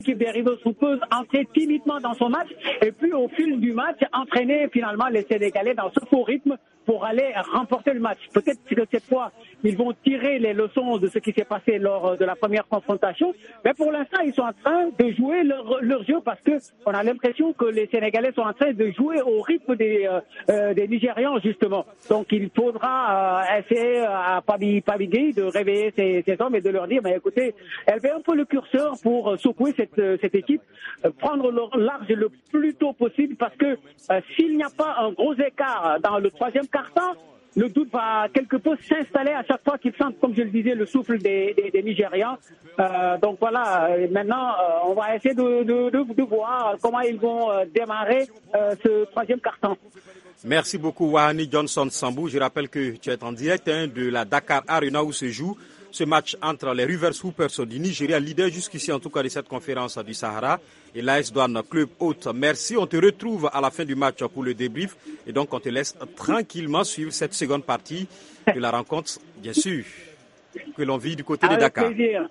L'équipe des Rivers peut entrer timidement dans son match et puis au fil du match entraîner finalement les Sénégalais dans ce faux rythme pour aller remporter le match. Peut-être que cette fois, ils vont tirer les leçons de ce qui s'est passé lors de la première confrontation. Mais pour l'instant, ils sont en train de jouer leur jeu parce que on a l'impression que les Sénégalais sont en train de jouer au rythme des Nigérians, justement. Donc, il faudra essayer à Pabigui de réveiller ces hommes et de leur dire, mais écoutez, élevez un peu le curseur pour secouer cette équipe, prendre leur large le plus tôt possible parce que s'il n'y a pas un gros écart dans le troisième quart-temps, le doute va quelque peu s'installer à chaque fois qu'ils sentent, comme je le disais, le souffle des Nigérians. Donc voilà, maintenant, on va essayer de voir comment ils vont démarrer ce troisième quart-temps. Merci beaucoup, Wahani Johnson Sambou. Je rappelle que tu es en direct de la Dakar Arena où se joue ce match entre les Rivers Hoopers du Nigeria, leader jusqu'ici en tout cas de cette conférence du Sahara, et l'AS Douanes Club Hôte. Merci, on te retrouve à la fin du match pour le débrief et donc on te laisse tranquillement suivre cette seconde partie de la rencontre, bien sûr, que l'on vit du côté de Dakar. Avec plaisir.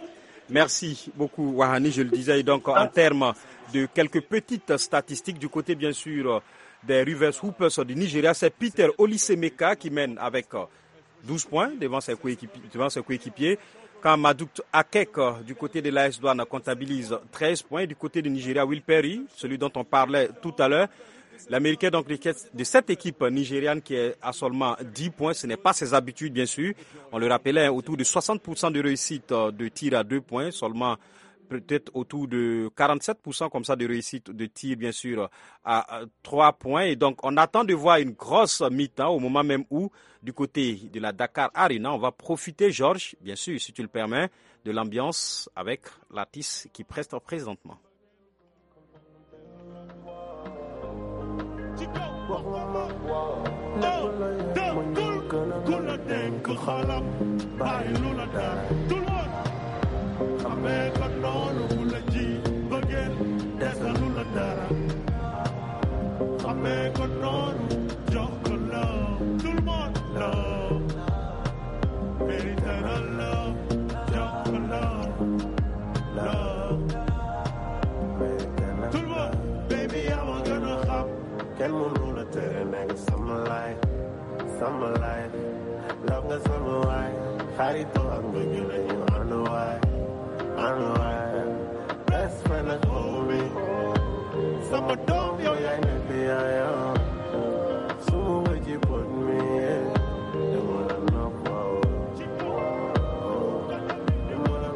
Merci beaucoup, Wahani. Je le disais donc en termes de quelques petites statistiques du côté bien sûr des Rivers Hoopers du Nigeria, c'est Peter Olisemeka qui mène avec 12 points devant ses coéquipiers. Quand Madouk Akek du côté de l'AS Douanes comptabilise 13 points. Du côté du Nigeria, Will Perry, celui dont on parlait tout à l'heure, l'Américain donc de cette équipe nigériane qui est à seulement 10 points. Ce n'est pas ses habitudes bien sûr. On le rappelait, autour de 60% de réussite de tir à 2 points, seulement peut-être autour de 47% comme ça de réussite de tir, bien sûr, à 3 points. Et donc, on attend de voir une grosse mi-temps au moment même où, du côté de la Dakar Arena, on va profiter, Georges, bien sûr, si tu le permets, de l'ambiance avec l'artiste qui preste présentement. Xamee ko noonu bu la ji bëggeel desalu la dara xamee ko noonu jox ko love tout le monde love mérite na love jox ko love tout le monde baby yaa ma gën a xam kenn mënu la tere nekk sama life love nga sama waay xaritoo ak mbëggeel la ñu ànd waay I know best friend like homie. Some of them, yo, I never am. So would you put me in? They wanna know how. They wanna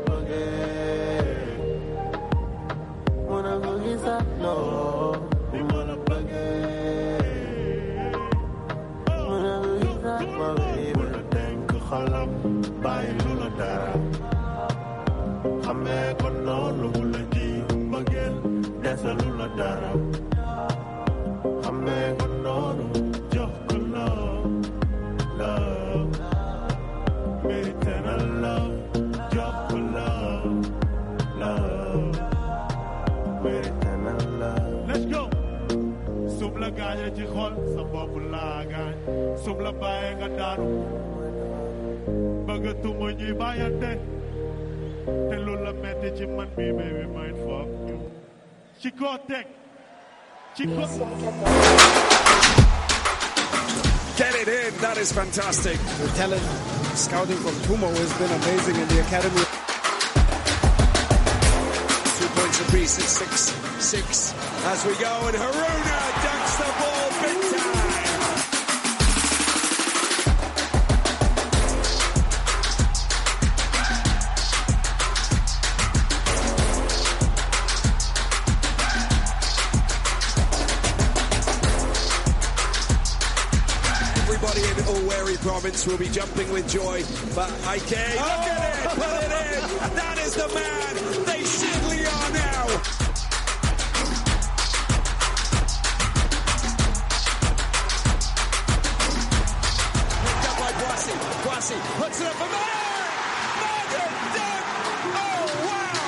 forget that no. They wanna forget. Wanna forget that my baby. Wanna think khalam, buy lula dara. Xamee ko noonu bu la ji mbëggeel desalu la dara xamee ko noonu jox ko love mérite na love jox ko love mérite na love. Let's go. Sum la gaañee ci xol sa bopp laa gaañ sum la bàyyee nga daanu bëggatuma ñuy bàyyante. Te loolu la metti ci man mi baby might fuck you. Chico Tech. Chico. Get it in, that is fantastic. The talent scouting from Tumo has been amazing in the academy. 2 points apiece, it's 6-6 as we go, and Haruna dunks the ball big time. Province will be jumping with joy, but Ike, look at it, put it in, that is the man, they simply are now. Picked up by Kwasi puts it up for Martin dunk, oh wow.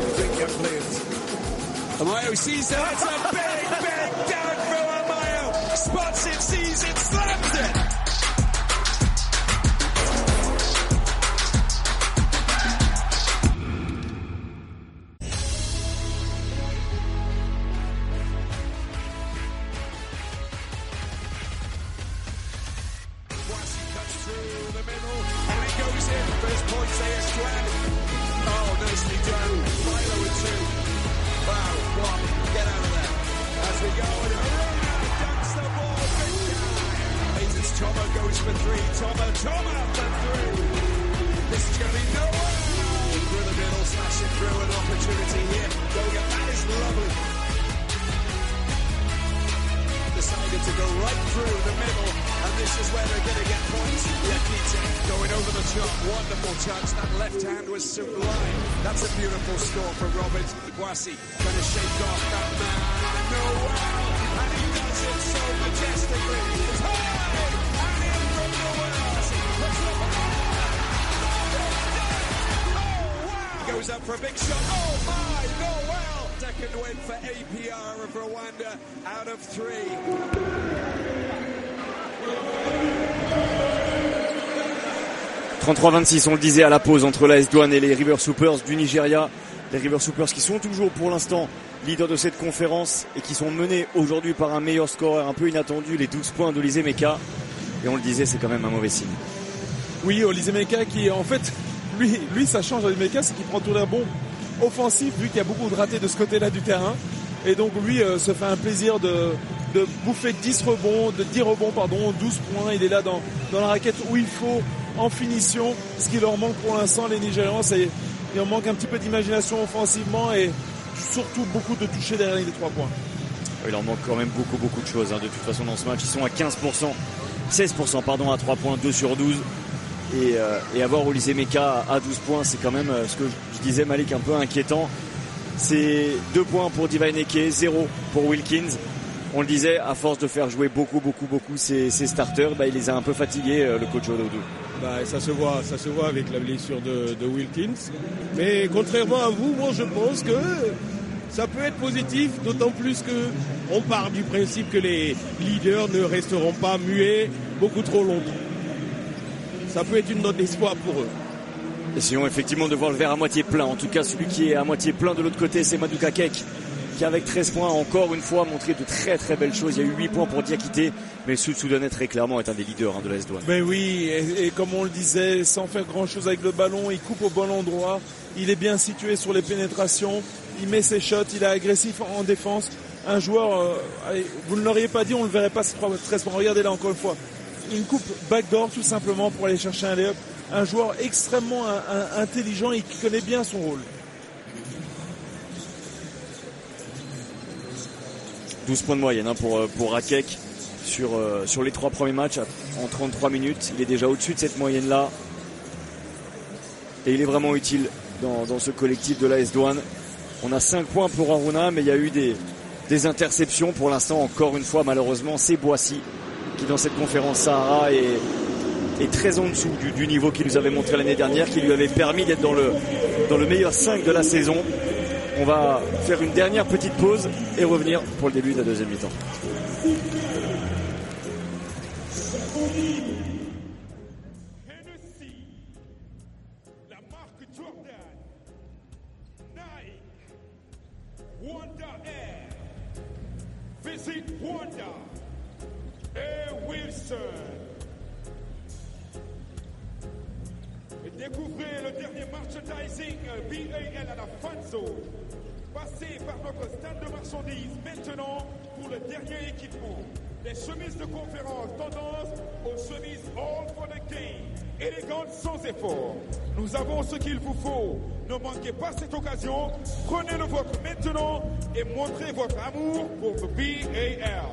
Amayo sees that. It's a big dunk from Amayo. spots it, sees it, slams it. For a big shot. Oh my, Noel! Second win for APR of Rwanda out of 3. 33-26, on le disait à la pause entre l'AS Douanes et les River Soupers du Nigeria. Les River Soupers qui sont toujours pour l'instant leaders de cette conférence et qui sont menés aujourd'hui par un meilleur scoreur un peu inattendu, les 12 points d'Olysée Meka. Et on le disait, c'est quand même un mauvais signe. Oui, Olysée Meka qui en fait... Lui, ça change avec Meka, c'est qu'il prend tous les rebonds offensifs, vu qu'il y a beaucoup de ratés de ce côté-là du terrain. Et donc lui se fait un plaisir de bouffer 10 rebonds, 12 points. Il est là dans la raquette où il faut, en finition. Ce qui leur manque pour l'instant, les Nigérians, il leur manque un petit peu d'imagination offensivement et surtout beaucoup de toucher derrière les 3 points. Il leur manque quand même beaucoup de choses. De toute façon, dans ce match, ils sont à 16% à 3 points, 2 sur 12. Et avoir Olysée Meka à 12 points, c'est quand même ce que je disais, Malik, un peu inquiétant. C'est 2 points pour Divine Eke, 0 pour Wilkins. On le disait, à force de faire jouer beaucoup ses starters, il les a un peu fatigués, le coach Odoudou. Ça se voit avec la blessure de Wilkins. Mais contrairement à vous, moi je pense que ça peut être positif, d'autant plus que on part du principe que les leaders ne resteront pas muets beaucoup trop longtemps. Ça peut être une note d'espoir pour eux. Essayons effectivement de voir le verre à moitié plein. En tout cas, celui qui est à moitié plein de l'autre côté, c'est Maduka Kek, qui avec 13 points, encore une fois, a montré de très belles choses. Il y a eu 8 points pour Diakité, mais le Sud-Soudanais très clairement est un des leaders de l'AS Douanes. Ben oui, et comme on le disait, sans faire grand-chose avec le ballon, il coupe au bon endroit, il est bien situé sur les pénétrations, il met ses shots, il est agressif en défense. Un joueur, vous ne l'auriez pas dit, on ne le verrait pas, 13 points. Regardez là encore une fois. Une coupe backdoor tout simplement pour aller chercher un layup. Un joueur extrêmement intelligent et qui connaît bien son rôle. 12 points de moyenne pour Rakek sur les 3 premiers matchs en 33 minutes. Il est déjà au-dessus de cette moyenne-là. Et il est vraiment utile dans ce collectif de l'AS Douanes. On a 5 points pour Aruna, mais il y a eu des interceptions. Pour l'instant, encore une fois, malheureusement, c'est Boissy qui dans cette conférence Sahara est très en dessous du niveau qu'il nous avait montré l'année dernière, qui lui avait permis d'être dans le meilleur 5 de la saison. On va faire une dernière petite pause et revenir pour le début de la deuxième mi-temps. La marque Jordan, Nike, Wanda Air, Visit Wanda, Air Wilson. Et découvrez le dernier merchandising BAL à la Fan Zone. Passez par notre stand de marchandises maintenant pour le dernier équipement. Les chemises de conférence tendance aux chemises all for the game. Élégantes sans effort. Nous avons ce qu'il vous faut. Ne manquez pas cette occasion. Prenez le vôtre maintenant et montrez votre amour pour le BAL.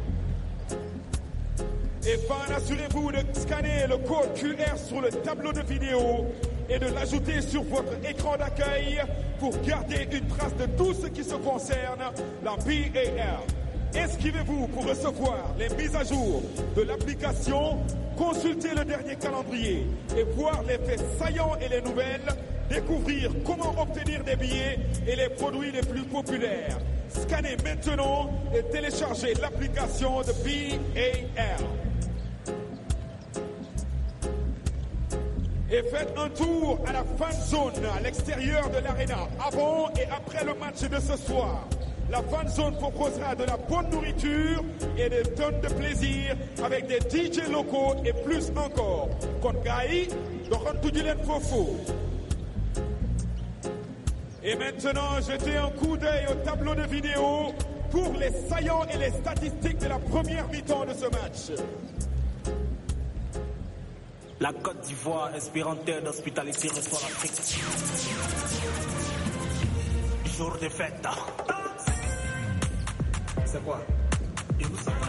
Et fan, assurez-vous de scanner le code QR sur le tableau de vidéo et de l'ajouter sur votre écran d'accueil pour garder une trace de tout ce qui se concerne la BAL. Inscrivez-vous pour recevoir les mises à jour de l'application, consulter le dernier calendrier et voir les faits saillants et les nouvelles, découvrir comment obtenir des billets et les produits les plus populaires. Scannez maintenant et téléchargez l'application de BAL. Et faites un tour à la fan zone à l'extérieur de l'aréna, avant et après le match de ce soir. La fan zone proposera de la bonne nourriture et des tonnes de plaisir avec des DJ locaux et plus encore. Kon gaay, doxantu ji leen foofu. Et maintenant, jetez un coup d'œil au tableau de vidéo pour les saillants et les statistiques de la première mi-temps de ce match. La Côte d'Ivoire, espéranteur d'hospitalité, reçoit l'Afrique. Jour de fête. C'est quoi? Et vous savez.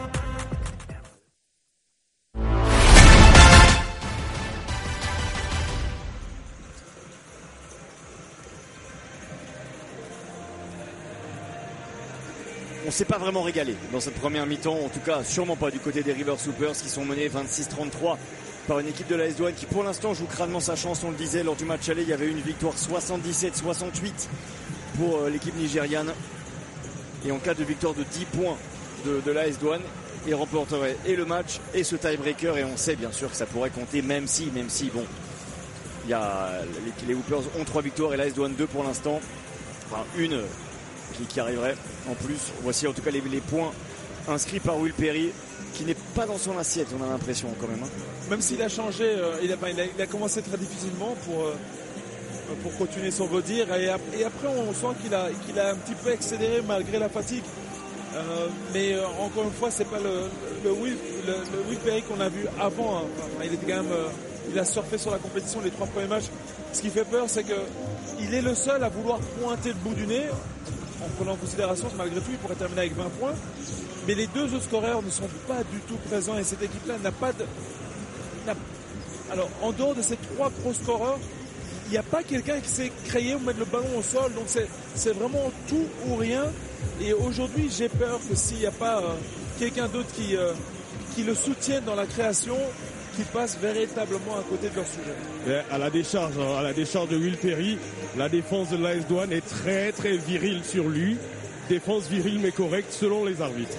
On ne s'est pas vraiment régalé dans cette première mi-temps, en tout cas sûrement pas du côté des River Soupers qui sont menés 26-33 par une équipe de l'AS Douanes qui pour l'instant joue crânement sa chance. On le disait lors du match aller, il y avait une victoire 77-68 pour l'équipe nigériane, et en cas de victoire de 10 points de l'AS Douanes, il remporterait et le match et ce tie-breaker, et on sait bien sûr que ça pourrait compter même si bon, il y a les Hoopers ont 3 victoires et l'AS Douanes 2 pour l'instant, enfin une qui arriverait en plus. Voici en tout cas les points inscrits par Will Perry, qui n'est pas dans son assiette, on a l'impression quand même. Même s'il a changé, il a commencé très difficilement pour continuer son body, et après on sent qu'il a un petit peu accéléré malgré la fatigue. Mais encore une fois, c'est pas le Will Perry qu'on a vu avant. Hein. Enfin, il était quand même, il a surfé sur la compétition les 3 premiers matchs. Ce qui fait peur, c'est que il est le seul à vouloir pointer le bout du nez. En prenant en considération que malgré tout, il pourrait terminer avec 20 points. Mais les deux autres scoreurs ne sont pas du tout présents, et cette équipe-là n'a pas de... Alors, en dehors de ces 3 gros scoreurs, il n'y a pas quelqu'un qui sait créer ou mettre le ballon au sol. Donc c'est vraiment tout ou rien. Et aujourd'hui, j'ai peur que s'il n'y a pas quelqu'un d'autre qui le soutienne dans la création, qui passent véritablement à côté de leur sujet. À la décharge de Will Perry, la défense de l'AS Douanes est très très virile sur lui. Défense virile mais correcte selon les arbitres.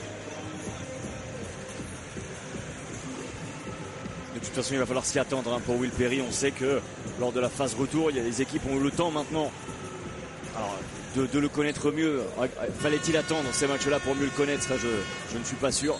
De toute façon, il va falloir s'y attendre pour Will Perry. On sait que lors de la phase retour, il y a les équipes ont eu le temps maintenant de le connaître mieux. Fallait-il attendre ces matchs-là pour mieux le connaître? Ça, je ne suis pas sûr.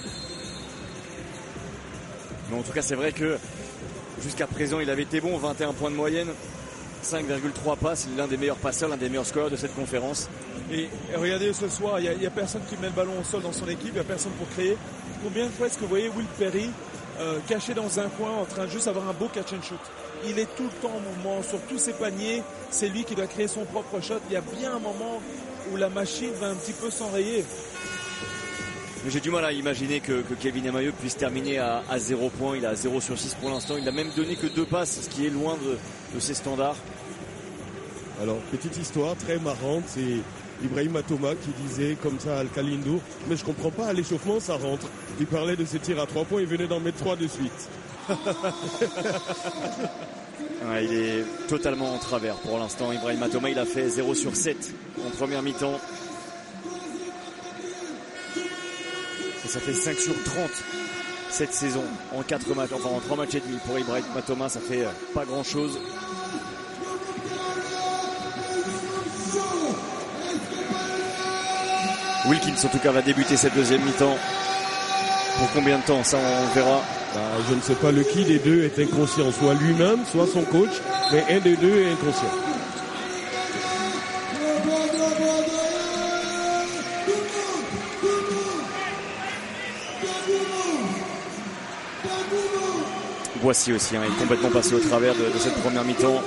Mais en tout cas, c'est vrai que jusqu'à présent, il avait été bon, 21 points de moyenne, 5,3 passes, l'un des meilleurs passeurs, l'un des meilleurs scoreurs de cette conférence. Et regardez ce soir, il n'y a personne qui met le ballon au sol dans son équipe, il n'y a personne pour créer. Combien de fois est-ce que vous voyez Will Perry caché dans un coin en train de juste avoir un beau catch and shoot? Il est tout le temps en mouvement sur tous ses paniers, c'est lui qui doit créer son propre shot. Il y a bien un moment où la machine va un petit peu s'enrayer. Mais j'ai du mal à imaginer que Kevin Amayeux puisse terminer à 0 points. Il a 0 sur 6 pour l'instant. Il n'a même donné que 2 passes, ce qui est loin de ses standards. Alors, petite histoire très marrante, c'est Ibrahim Matoma qui disait comme ça à Al-Khalindour, mais je comprends pas, à l'échauffement ça rentre. Il parlait de ses tirs à 3 points, il venait d'en mettre 3 de suite. Ouais, il est totalement en travers pour l'instant. Ibrahim Matoma, il a fait 0 sur 7 en première mi-temps. Et ça fait 5 sur 30 cette saison en 4 matchs, enfin en 3 matchs et demi pour Ibrahim Matoma, ça fait pas grand chose. Wilkins en tout cas va débuter cette deuxième mi-temps. Pour combien de temps, ça on verra. Je ne sais pas lequel des deux est inconscient, soit lui-même, soit son coach, mais un des deux est inconscient. Voici aussi, il est complètement passé au travers de cette première mi-temps.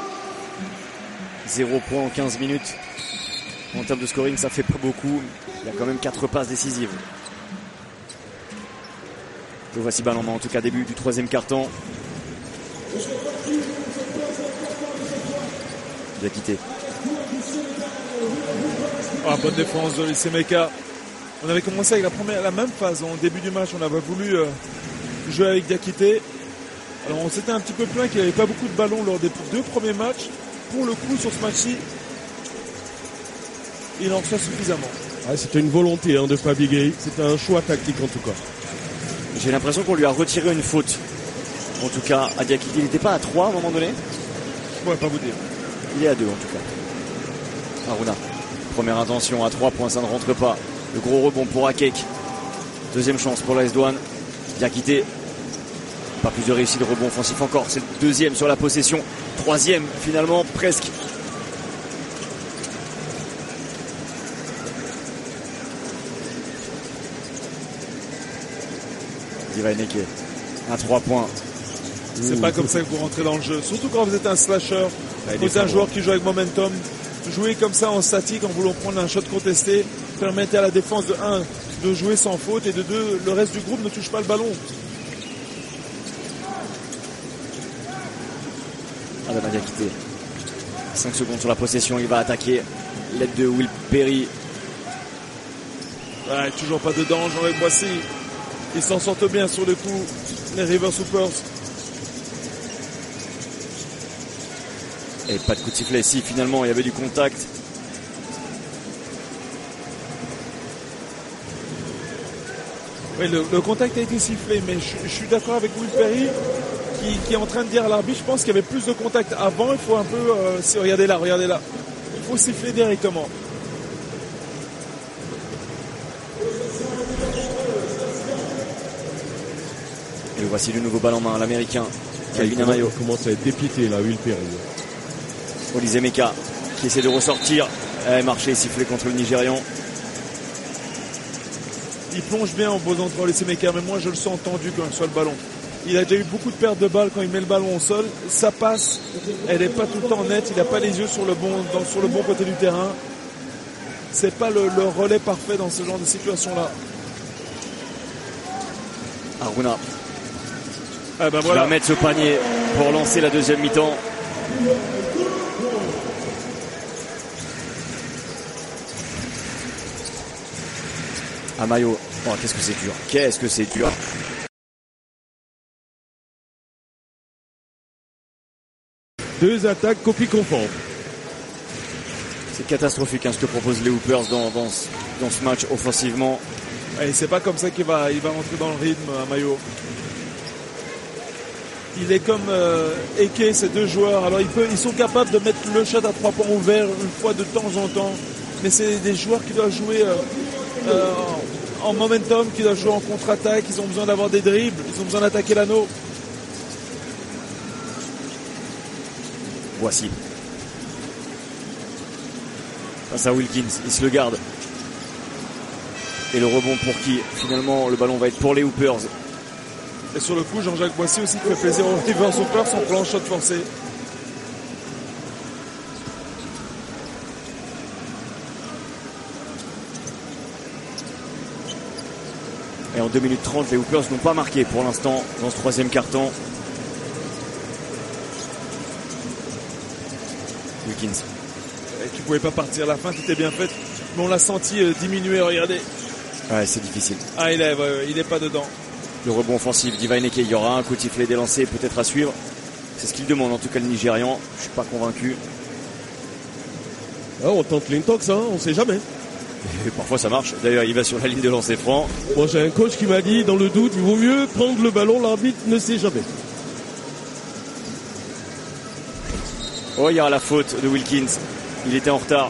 0 points en 15 minutes. En termes de scoring, ça fait pas beaucoup. Il y a quand même 4 passes décisives. Le voici balle en main, en tout cas début du 3e quart-temps. Il a quitté. Bonne défense de l'Isemeka. On avait commencé avec la même phase. En début du match, on avait voulu jouer avec Diakité. Alors on s'était un petit peu plaint qu'il n'y avait pas beaucoup de ballons lors des 2 premiers matchs. Pour le coup, sur ce match-ci, il en reçoit suffisamment. C'était une volonté de Fabi Gay. C'était un choix tactique en tout cas. J'ai l'impression qu'on lui a retiré une faute. En tout cas, à Diakité, il n'était pas à 3 à un moment donné? Je pourrais pas vous dire. Il est à 2 en tout cas. Haruna. Première intention à 3 points, ça ne rentre pas. Le gros rebond pour Akek. Deuxième chance pour l'AS Douanes. Diakité. Pas plus de réussite de rebond offensif encore. C'est le deuxième sur la possession. Troisième finalement, presque. Divaineke à 3 points. C'est pas comme ça que vous rentrez dans le jeu. Surtout quand vous êtes un slasher. Vous êtes un joueur qui joue avec momentum. Jouer comme ça en statique en voulant prendre un shot contesté permettait à la défense de 1 de jouer sans faute et de 2 le reste du groupe ne touche pas le ballon. Adama Diakité. 5 secondes sur la possession, il va attaquer. L'aide de Will Perry. Ouais, toujours pas dedans, Jean-Luc Boissy. Ils s'en sortent bien sur le coup, les River Hoopers. Et pas de coup de sifflet. Si finalement il y avait du contact. Oui, le contact a été sifflé, mais je suis d'accord avec Will Perry qui est en train de dire à l'arbitre, je pense qu'il y avait plus de contact avant. Il faut un peu... regardez là. Il faut siffler directement. Et voici le nouveau ballon en main, l'américain. Calvin Amayo. Il commence à être dépité là, Will Perry. Olise Meka qui essaie de ressortir. Marché sifflé contre le Nigérian. Il plonge bien en beaux endroits, Olise Meka, mais moi je le sens tendu quand il soit le ballon. Il a déjà eu beaucoup de pertes de balles quand il met le ballon au sol. Ça passe, elle n'est pas tout le temps nette. Il n'a pas les yeux sur le bon côté du terrain. C'est pas le relais parfait dans ce genre de situation-là. Haruna. Voilà. Il va mettre ce panier pour lancer la deuxième mi-temps. Amayo. Oh, qu'est-ce que c'est dur. Qu'est-ce que c'est dur. Deux attaques copie conforme. C'est catastrophique ce que proposent les Hoopers dans ce match offensivement. Et c'est pas comme ça qu'il va rentrer dans le rythme, Amayo. Il est comme Eke, ces deux joueurs. Alors ils sont capables de mettre le shot à 3 points ouverts une fois de temps en temps. Mais c'est des joueurs qui doivent jouer en momentum, qui doivent jouer en contre-attaque. Ils ont besoin d'avoir des dribbles, ils ont besoin d'attaquer l'anneau. Voici. Face à Wilkins, il se le garde. Et le rebond pour qui? Finalement, le ballon va être pour les Hoopers. Et sur le coup, Jean-Jacques Boissy aussi qui fait plaisir aux River Hoopers en prenant shot forcé. Et en 2 minutes 30, les Hoopers n'ont pas marqué pour l'instant dans ce troisième quart-temps. Wilkins. Et tu pouvais pas partir à la fin, c'était bien fait. Mais on l'a senti diminuer, regardez. Ouais, c'est difficile. Ah, il est pas dedans. Le rebond offensif d'Ivaineke, il y aura un coup de sifflet délancé peut-être à suivre. C'est ce qu'il demande en tout cas le Nigérian. Je suis pas convaincu. Ah, on tente l'intox, on sait jamais. Et parfois ça marche. D'ailleurs, il va sur la ligne de lancer franc. Moi, j'ai un coach qui m'a dit, dans le doute, il vaut mieux prendre le ballon, l'arbitre ne sait jamais. Oh, il y aura la faute de Wilkins. Il était en retard.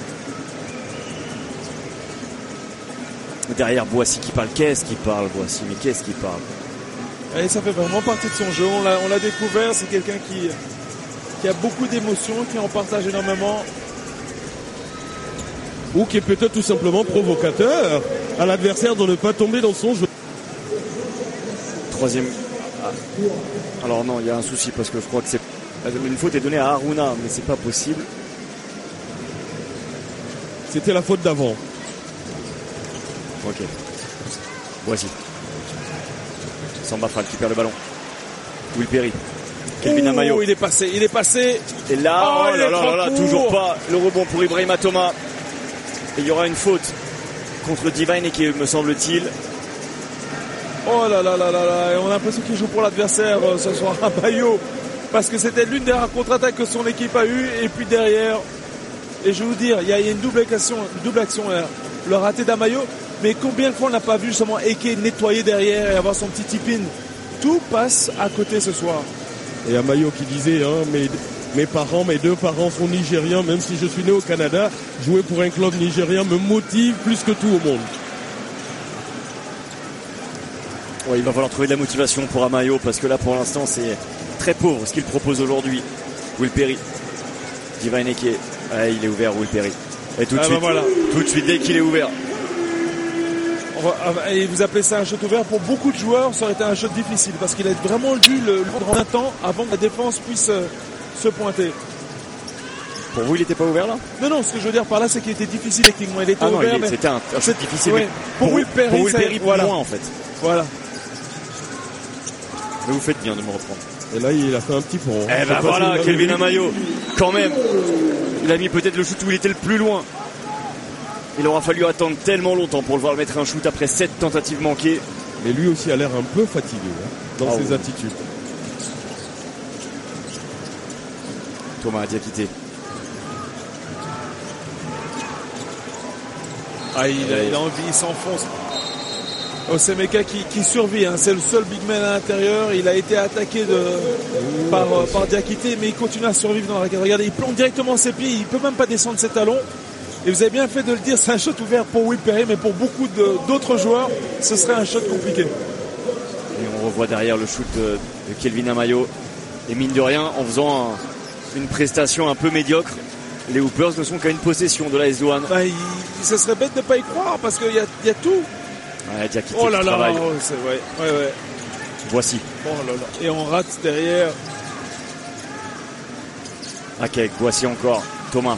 Derrière Boissy qui parle. Qu'est-ce qu'il parle, Boissy? Mais qu'est-ce qu'il parle? Et ça fait vraiment partie de son jeu. On l'a découvert. C'est quelqu'un qui a beaucoup d'émotions, qui en partage énormément. Ou qui est peut-être tout simplement provocateur à l'adversaire de ne pas tomber dans son jeu. Troisième. Alors non, il y a un souci parce que je crois que c'est une faute est donnée à Haruna, mais c'est pas possible. C'était la faute d'avant. Ok. Voici. Samba Fall qui perd le ballon. Will Perry. Kelvin Amayo. Il est passé. Et là, oh là, toujours pas. Le rebond pour Ibrahima Thomas. Et il y aura une faute contre Divaineke, me semble-t-il. Oh là là là là là. Et on a l'impression qu'il joue pour l'adversaire ce soir, Amayo. Parce que c'était l'une des rares contre-attaques que son équipe a eues. Et puis derrière, et je vais vous dire, il y a une double action là. le raté d'Amayo. Mais combien de fois on n'a pas vu justement Eke nettoyer derrière et avoir son petit tip-in. Tout passe à côté ce soir. Et Amayo qui disait, mes deux parents sont nigérians, même si je suis né au Canada, jouer pour un club nigérien me motive plus que tout au monde. Ouais, il va falloir trouver de la motivation pour Amayo parce que là pour l'instant c'est très pauvre ce qu'il propose aujourd'hui. Will Perry, Divine Eke, il est ouvert Will Perry. Et tout de suite, tout de suite dès qu'il est ouvert. Et vous appelez ça un shot ouvert, pour beaucoup de joueurs ça aurait été un shot difficile parce qu'il a vraiment dû le prendre un temps avant que la défense puisse se pointer. Pour vous il n'était pas ouvert là? Non, ce que je veux dire par là c'est qu'il était difficile techniquement. Il était ouvert, mais c'était un shot difficile. Ouais. Pour Will Perry, voilà. Moins en fait. Voilà. Mais vous faites bien de me reprendre. Et là il a fait un petit pont. Eh ben voilà, Kelvin Amayo, quand même. Il a mis peut-être le shoot où il était le plus loin. Il aura fallu attendre tellement longtemps pour le voir mettre un shoot après 7 tentatives manquées. Mais lui aussi a l'air un peu fatigué dans ses attitudes. Thomas Diakité. Il a envie, il s'enfonce. Osemeka qui survit, c'est le seul big man à l'intérieur. Il a été attaqué par Diakité, mais il continue à survivre dans la raquette. Regardez, il plante directement ses pieds, il peut même pas descendre ses talons. Et vous avez bien fait de le dire, c'est un shot ouvert pour Will Perry, mais pour beaucoup d'autres joueurs, ce serait un shot compliqué. Et on revoit derrière le shoot de Kelvin Amayo. Et mine de rien, en faisant une prestation un peu médiocre, les Hoopers ne sont qu'à une possession de la S-Douane. Ce serait bête de ne pas y croire, parce qu'il y a tout. Ouais, Diakité oh là qui là, travaille. Ouais. Voici. Oh là là. Et on rate derrière. Ok, voici encore. Thomas.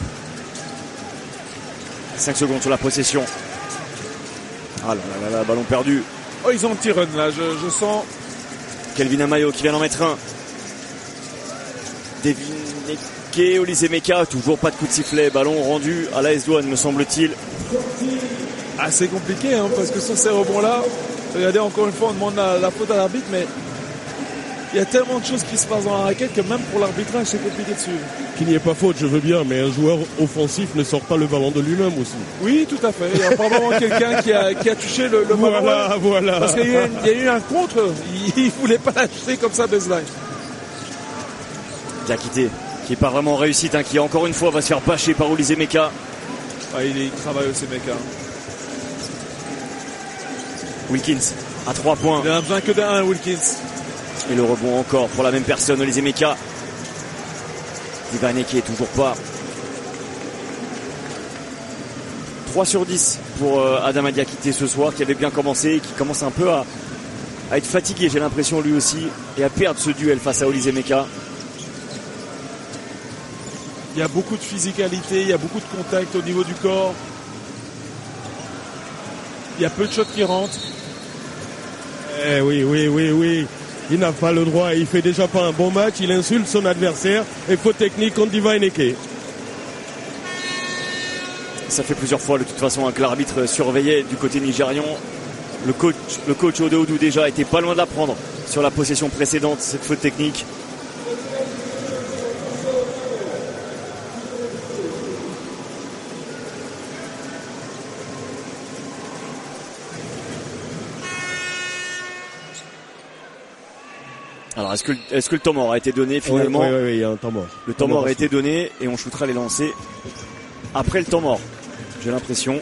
5 secondes sur la possession. Ah là, ballon perdu. Oh, ils ont un petit run là, je sens. Kelvin Amayo qui vient d'en mettre un. Devin Eke, Olisemeka, toujours pas de coup de sifflet. Ballon rendu à la S-Douane, me semble-t-il. C'est compliqué, parce que sur ces rebonds-là, regardez, encore une fois, on demande la faute à l'arbitre, mais il y a tellement de choses qui se passent dans la raquette que même pour l'arbitrage, c'est compliqué de suivre. Qu'il n'y ait pas faute, je veux bien, mais un joueur offensif ne sort pas le ballon de lui-même aussi. Oui, tout à fait. Il y a probablement quelqu'un qui a touché le ballon. Voilà. Parce qu'il y a eu un contre. Il ne voulait pas lâcher comme ça baseline. Diakité, qui n'est pas vraiment en réussite, qui encore une fois va se faire bâcher par Olisemeka. Il travaille Olisemeka. Wilkins à 3 points. Il a besoin que d'un, Wilkins. Et le rebond encore pour la même personne, Olisemeka. Divine Eke toujours pas. 3 sur 10 pour Adama Diakité ce soir, qui avait bien commencé et qui commence un peu à être fatigué, j'ai l'impression lui aussi, et à perdre ce duel face à Olisemeka. Il y a beaucoup de physicalité, il y a beaucoup de contact au niveau du corps. Il y a peu de shots qui rentrent. Oui. Il n'a pas le droit, il fait déjà pas un bon match, il insulte son adversaire et faute technique contre Divine Eke. Ça fait plusieurs fois de toute façon que l'arbitre surveillait du côté nigérian. Le coach Odo Odu déjà était pas loin de la prendre sur la possession précédente, cette faute technique. Alors est-ce que le temps mort a été donné finalement? Oui, il y a un temps mort. Le temps mort a été donné et on shootera les lancers après le temps mort, j'ai l'impression.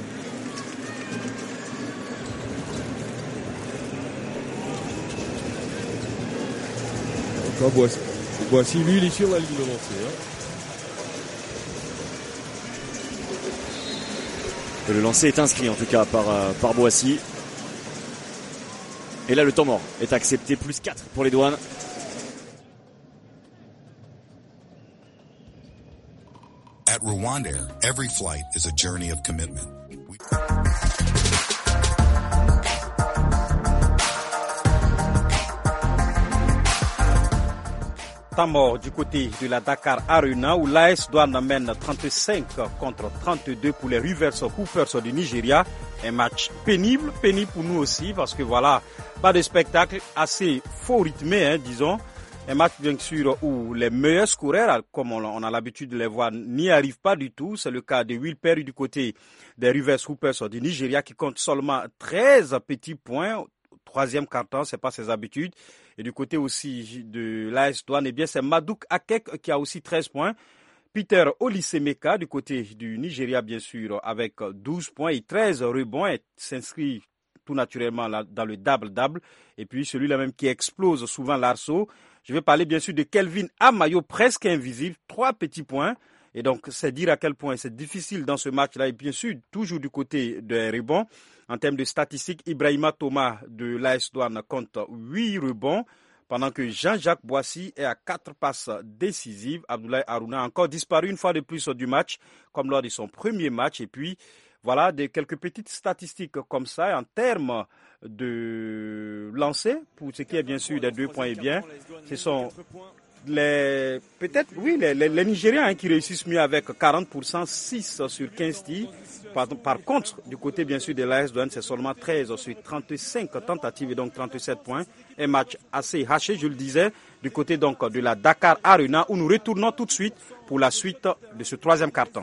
Encore Boissy, lui, il est sur la ligne de lancer. Et le lancer est inscrit en tout cas par Boissy. Et là, le temps mort est accepté, plus 4 pour les Douanes. At Rwandair, every flight is a journey of commitment. Temps mort du côté de la Dakar Arena où l'AS Douanes mène 35 contre 32 pour les Rivers Hoopers du Nigeria. Un match pénible pour nous aussi parce que voilà, pas de spectacle, assez faux rythmé, disons. Un match bien sûr où les meilleurs scoreurs, comme on a l'habitude de les voir, n'y arrivent pas du tout. C'est le cas de Will Perry du côté des Rivers Hoopers du Nigeria qui compte seulement 13 petits points. Troisième quart-temps, c'est pas ses habitudes. Et du côté aussi de l'AS Douanes, eh bien c'est Madouk Akek qui a aussi 13 points. Peter Olisemeka du côté du Nigeria, bien sûr, avec 12 points et 13 rebonds, et s'inscrit tout naturellement dans le double-double. Et puis celui-là même qui explose souvent l'arceau. Je vais parler bien sûr de Kelvin Amayo, presque invisible, 3 petits points. Et donc c'est dire à quel point c'est difficile dans ce match-là. Et bien sûr, toujours du côté des rebonds. En termes de statistiques, Ibrahima Thomas de l'AS Douanes compte 8 rebonds. Pendant que Jean-Jacques Boissy est à 4 passes décisives. Abdoulaye Harouna a encore disparu une fois de plus du match, comme lors de son premier match. Et puis, voilà, quelques petites statistiques comme ça en termes de lancers, pour ce qui est bien sûr des 2 points. Et bien, ce sont les Nigériens qui réussissent mieux avec 40%, 6 sur 15 tirs. Par contre, du côté bien sûr de l'AS Douanes, c'est seulement 13 sur 35 tentatives et donc 37 points. Un match assez haché, je le disais, du côté donc de la Dakar Arena où nous retournons tout de suite pour la suite de ce troisième quart-temps.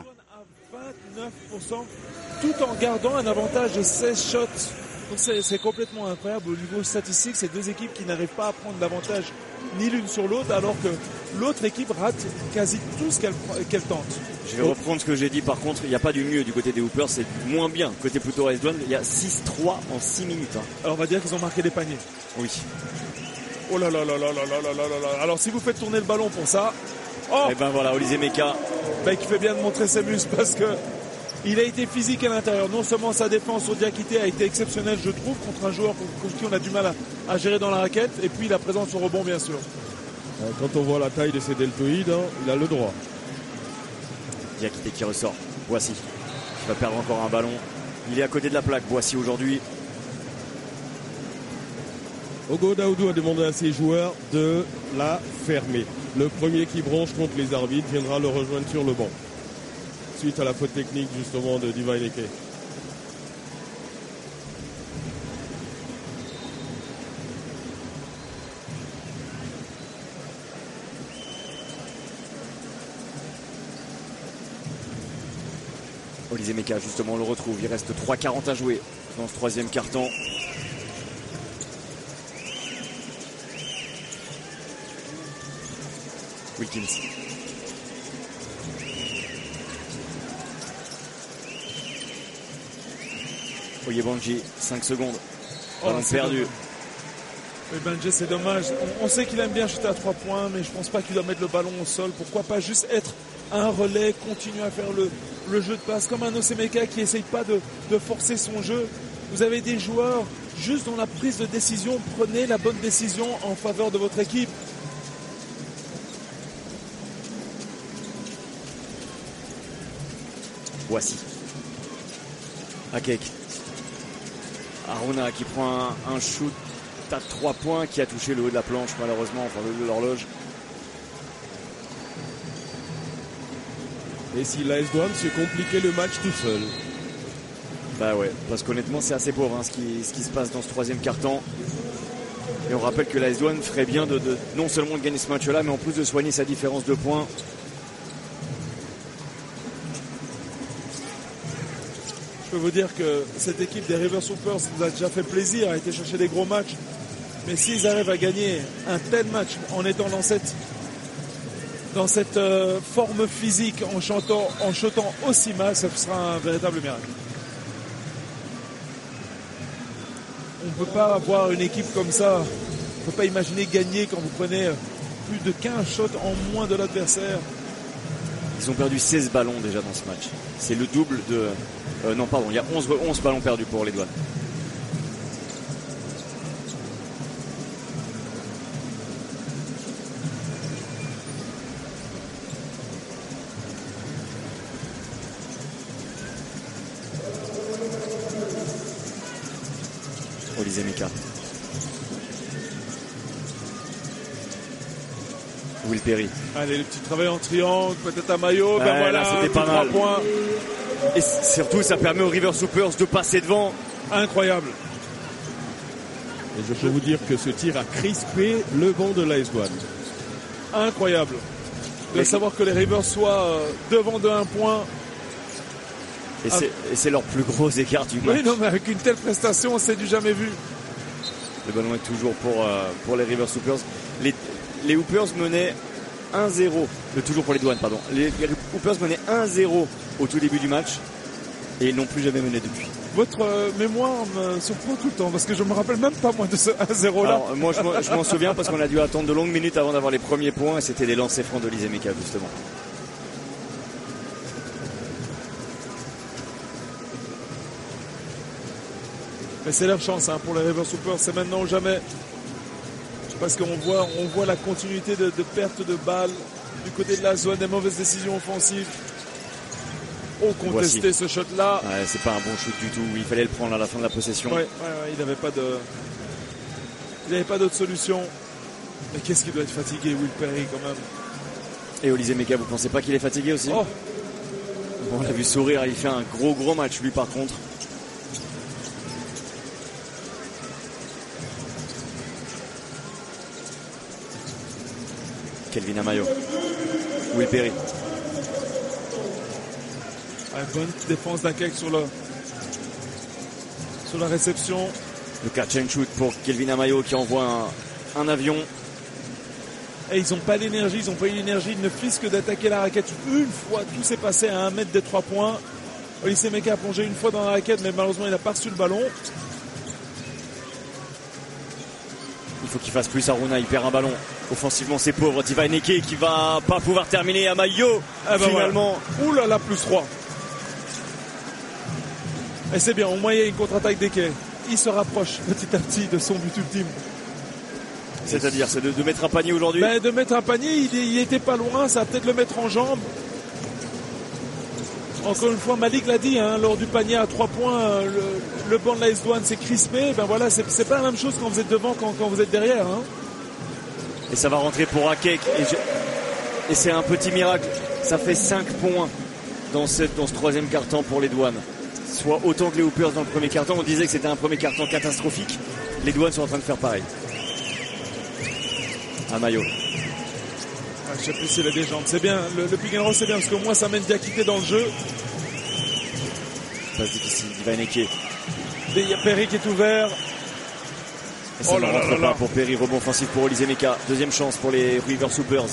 29%, tout en gardant un avantage de 16 shots. Donc c'est complètement incroyable au niveau statistique. C'est deux équipes qui n'arrivent pas à prendre l'avantage ni l'une sur l'autre, alors que l'autre équipe rate quasi tout ce qu'elle tente. Je vais reprendre ce que j'ai dit. Par contre, il n'y a pas du mieux du côté des Hoopers, c'est moins bien. Côté plutôt AS Douanes, il y a 6-3 en 6 minutes. Alors on va dire qu'ils ont marqué des paniers. Oui. Oh là là là là là là là là là. Alors si vous faites tourner le ballon pour ça, et ben voilà, Olisemeka qui fait bien de montrer ses muscles parce que il a été physique à l'intérieur. Non seulement sa défense au Diakité a été exceptionnelle, je trouve, contre un joueur contre qui on a du mal à gérer dans la raquette, et puis la présence au rebond, bien sûr. Quand on voit la taille de ses deltoïdes, il a le droit. Diakité qui ressort. Boissy qui va perdre encore un ballon. Il est à côté de la plaque, Boissy, aujourd'hui. Ogo Daoudou a demandé à ses joueurs de la fermer. Le premier qui bronche contre les arbitres viendra le rejoindre sur le banc. Suite à la faute technique justement de Divine Eke. Olisemeka, justement, on le retrouve. Il reste 3:40 à jouer dans ce troisième quart-temps. Wilkins. Oyebanji, 5 secondes. Ballon perdu. Benji, c'est dommage. On sait qu'il aime bien shooter à 3 points, mais je pense pas qu'il doit mettre le ballon au sol. Pourquoi pas juste être un relais, continuer à faire le jeu de passe, comme un Osemeka qui essaye pas de forcer son jeu. Vous avez des joueurs, juste dans la prise de décision, prenez la bonne décision en faveur de votre équipe. Voici. Akek. Harouna qui prend un shoot à 3 points qui a touché le haut de la planche malheureusement, enfin le haut de l'horloge. Et si l'AS Douanes se compliquait le match tout seul? Bah ouais, parce qu'honnêtement c'est assez pauvre ce qui se passe dans ce troisième quart-temps. Et on rappelle que l'AS Douanes ferait bien de non seulement de gagner ce match-là, mais en plus de soigner sa différence de points. Je peux vous dire que cette équipe des Rivers Hoopers nous a déjà fait plaisir, a été chercher des gros matchs. Mais s'ils arrivent à gagner un tel match en étant dans cette forme physique, en shootant aussi mal, ça sera un véritable miracle. On ne peut pas avoir une équipe comme ça. On ne peut pas imaginer gagner quand vous prenez plus de 15 shots en moins de l'adversaire. Ils ont perdu 16 ballons déjà dans ce match. C'est le double de... non, pardon, il y a 11 ballons perdus pour les Douanes. Olisemeka. Will Perry. Allez, le petit travail en triangle, peut-être à maillot. Ben voilà, c'était pas mal. 3 points. Et surtout, ça permet aux Rivers Hoopers de passer devant. Incroyable. Et je peux vous dire que ce tir a crispé le banc de l'AS Douanes. incroyable. De savoir que les Rivers soient devant de 1 point. Et c'est leur plus gros écart du match. Oui, non, mais avec une telle prestation, c'est du jamais vu. Le ballon est toujours pour les Rivers Hoopers. Les Hoopers menaient 1-0, toujours pour les Douanes, pardon. Les Hoopers menaient 1-0 au tout début du match et ils n'ont plus jamais mené depuis. Votre mémoire me surprend tout le temps parce que je me rappelle même pas moi de ce 1-0 là. Alors, moi je m'en souviens parce qu'on a dû attendre de longues minutes avant d'avoir les premiers points et c'était des lancers francs d'Olise Meka justement. Mais c'est leur chance pour les Rivers Hoopers, c'est maintenant ou jamais. Parce qu'on voit la continuité de perte de balles du côté de la zone, des mauvaises décisions offensives. Contester ce shot-là. Ouais, c'est pas un bon shoot du tout. Il fallait le prendre à la fin de la possession. Ouais, il n'avait pas d'autre solution. Mais qu'est-ce qu'il doit être fatigué, Will Perry, quand même. Et Olise Meka, vous pensez pas qu'il est fatigué aussi? Bon, on l'a vu sourire, il fait un gros match lui par contre. Kelvin Amayo. Will Perry. Bonne défense d'Akek sur la réception. Le catch and shoot pour Kelvin Amayo qui envoie un avion. Et ils n'ont pas l'énergie, ils n'ont pas eu l'énergie, ne fils que d'attaquer la raquette une fois. Tout s'est passé à 1 mètre des 3 points. Olise Meka a plongé une fois dans la raquette, mais malheureusement il n'a pas reçu le ballon. Il faut qu'il fasse plus. Aruna, il perd un ballon. Offensivement, c'est pauvre. Divine Eke qui va pas pouvoir terminer. Amayo, finalement. Voilà. Ouh là là, plus 3. Et c'est bien, au moins il y a une contre-attaque d'Eke. Il se rapproche petit à petit de son but ultime. C'est-à-dire, c'est de mettre un panier aujourd'hui? De mettre un panier, il était pas loin, ça va peut-être le mettre en jambe. Encore une fois, Malik l'a dit, lors du panier à 3 points, le banc de la S-Douane s'est crispé. Voilà, c'est pas la même chose quand vous êtes devant quand vous êtes derrière. Et ça va rentrer pour Akek. Et c'est un petit miracle. Ça fait 5 points dans ce troisième quart-temps pour les Douanes. Soit autant que les Hoopers dans le premier quart-temps. On disait que c'était un premier quart-temps catastrophique. Les Douanes sont en train de faire pareil. Amayo. Je sais plus s'il a des jambes. C'est bien, le pick and roll c'est bien parce qu'au moins ça mène Diakité dans le jeu. Passe difficile, Divine Eke. Il y a Perry qui est ouvert. Et ça ne rentre pas pour Perry, rebond offensif pour Olise Meka. Deuxième chance pour les Rivers Hoopers.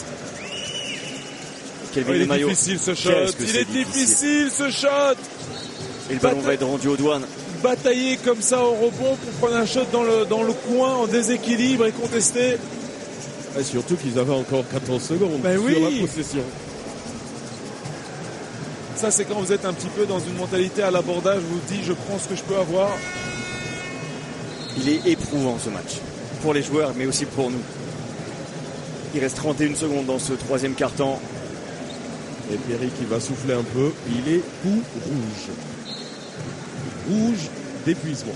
Il est difficile ce shot. Il est difficile ce shot. Et le ballon va être rendu aux Douanes. Batailler comme ça au rebond pour prendre un shot dans le coin en déséquilibre et contester. Et surtout qu'ils avaient encore 14 secondes sur la possession. Ça, c'est quand vous êtes un petit peu dans une mentalité à l'abordage, vous vous dites je prends ce que je peux avoir. Il est éprouvant ce match, pour les joueurs mais aussi pour nous. Il reste 31 secondes dans ce troisième quart-temps. Et Perry qui va souffler un peu, il est tout rouge. Rouge d'épuisement.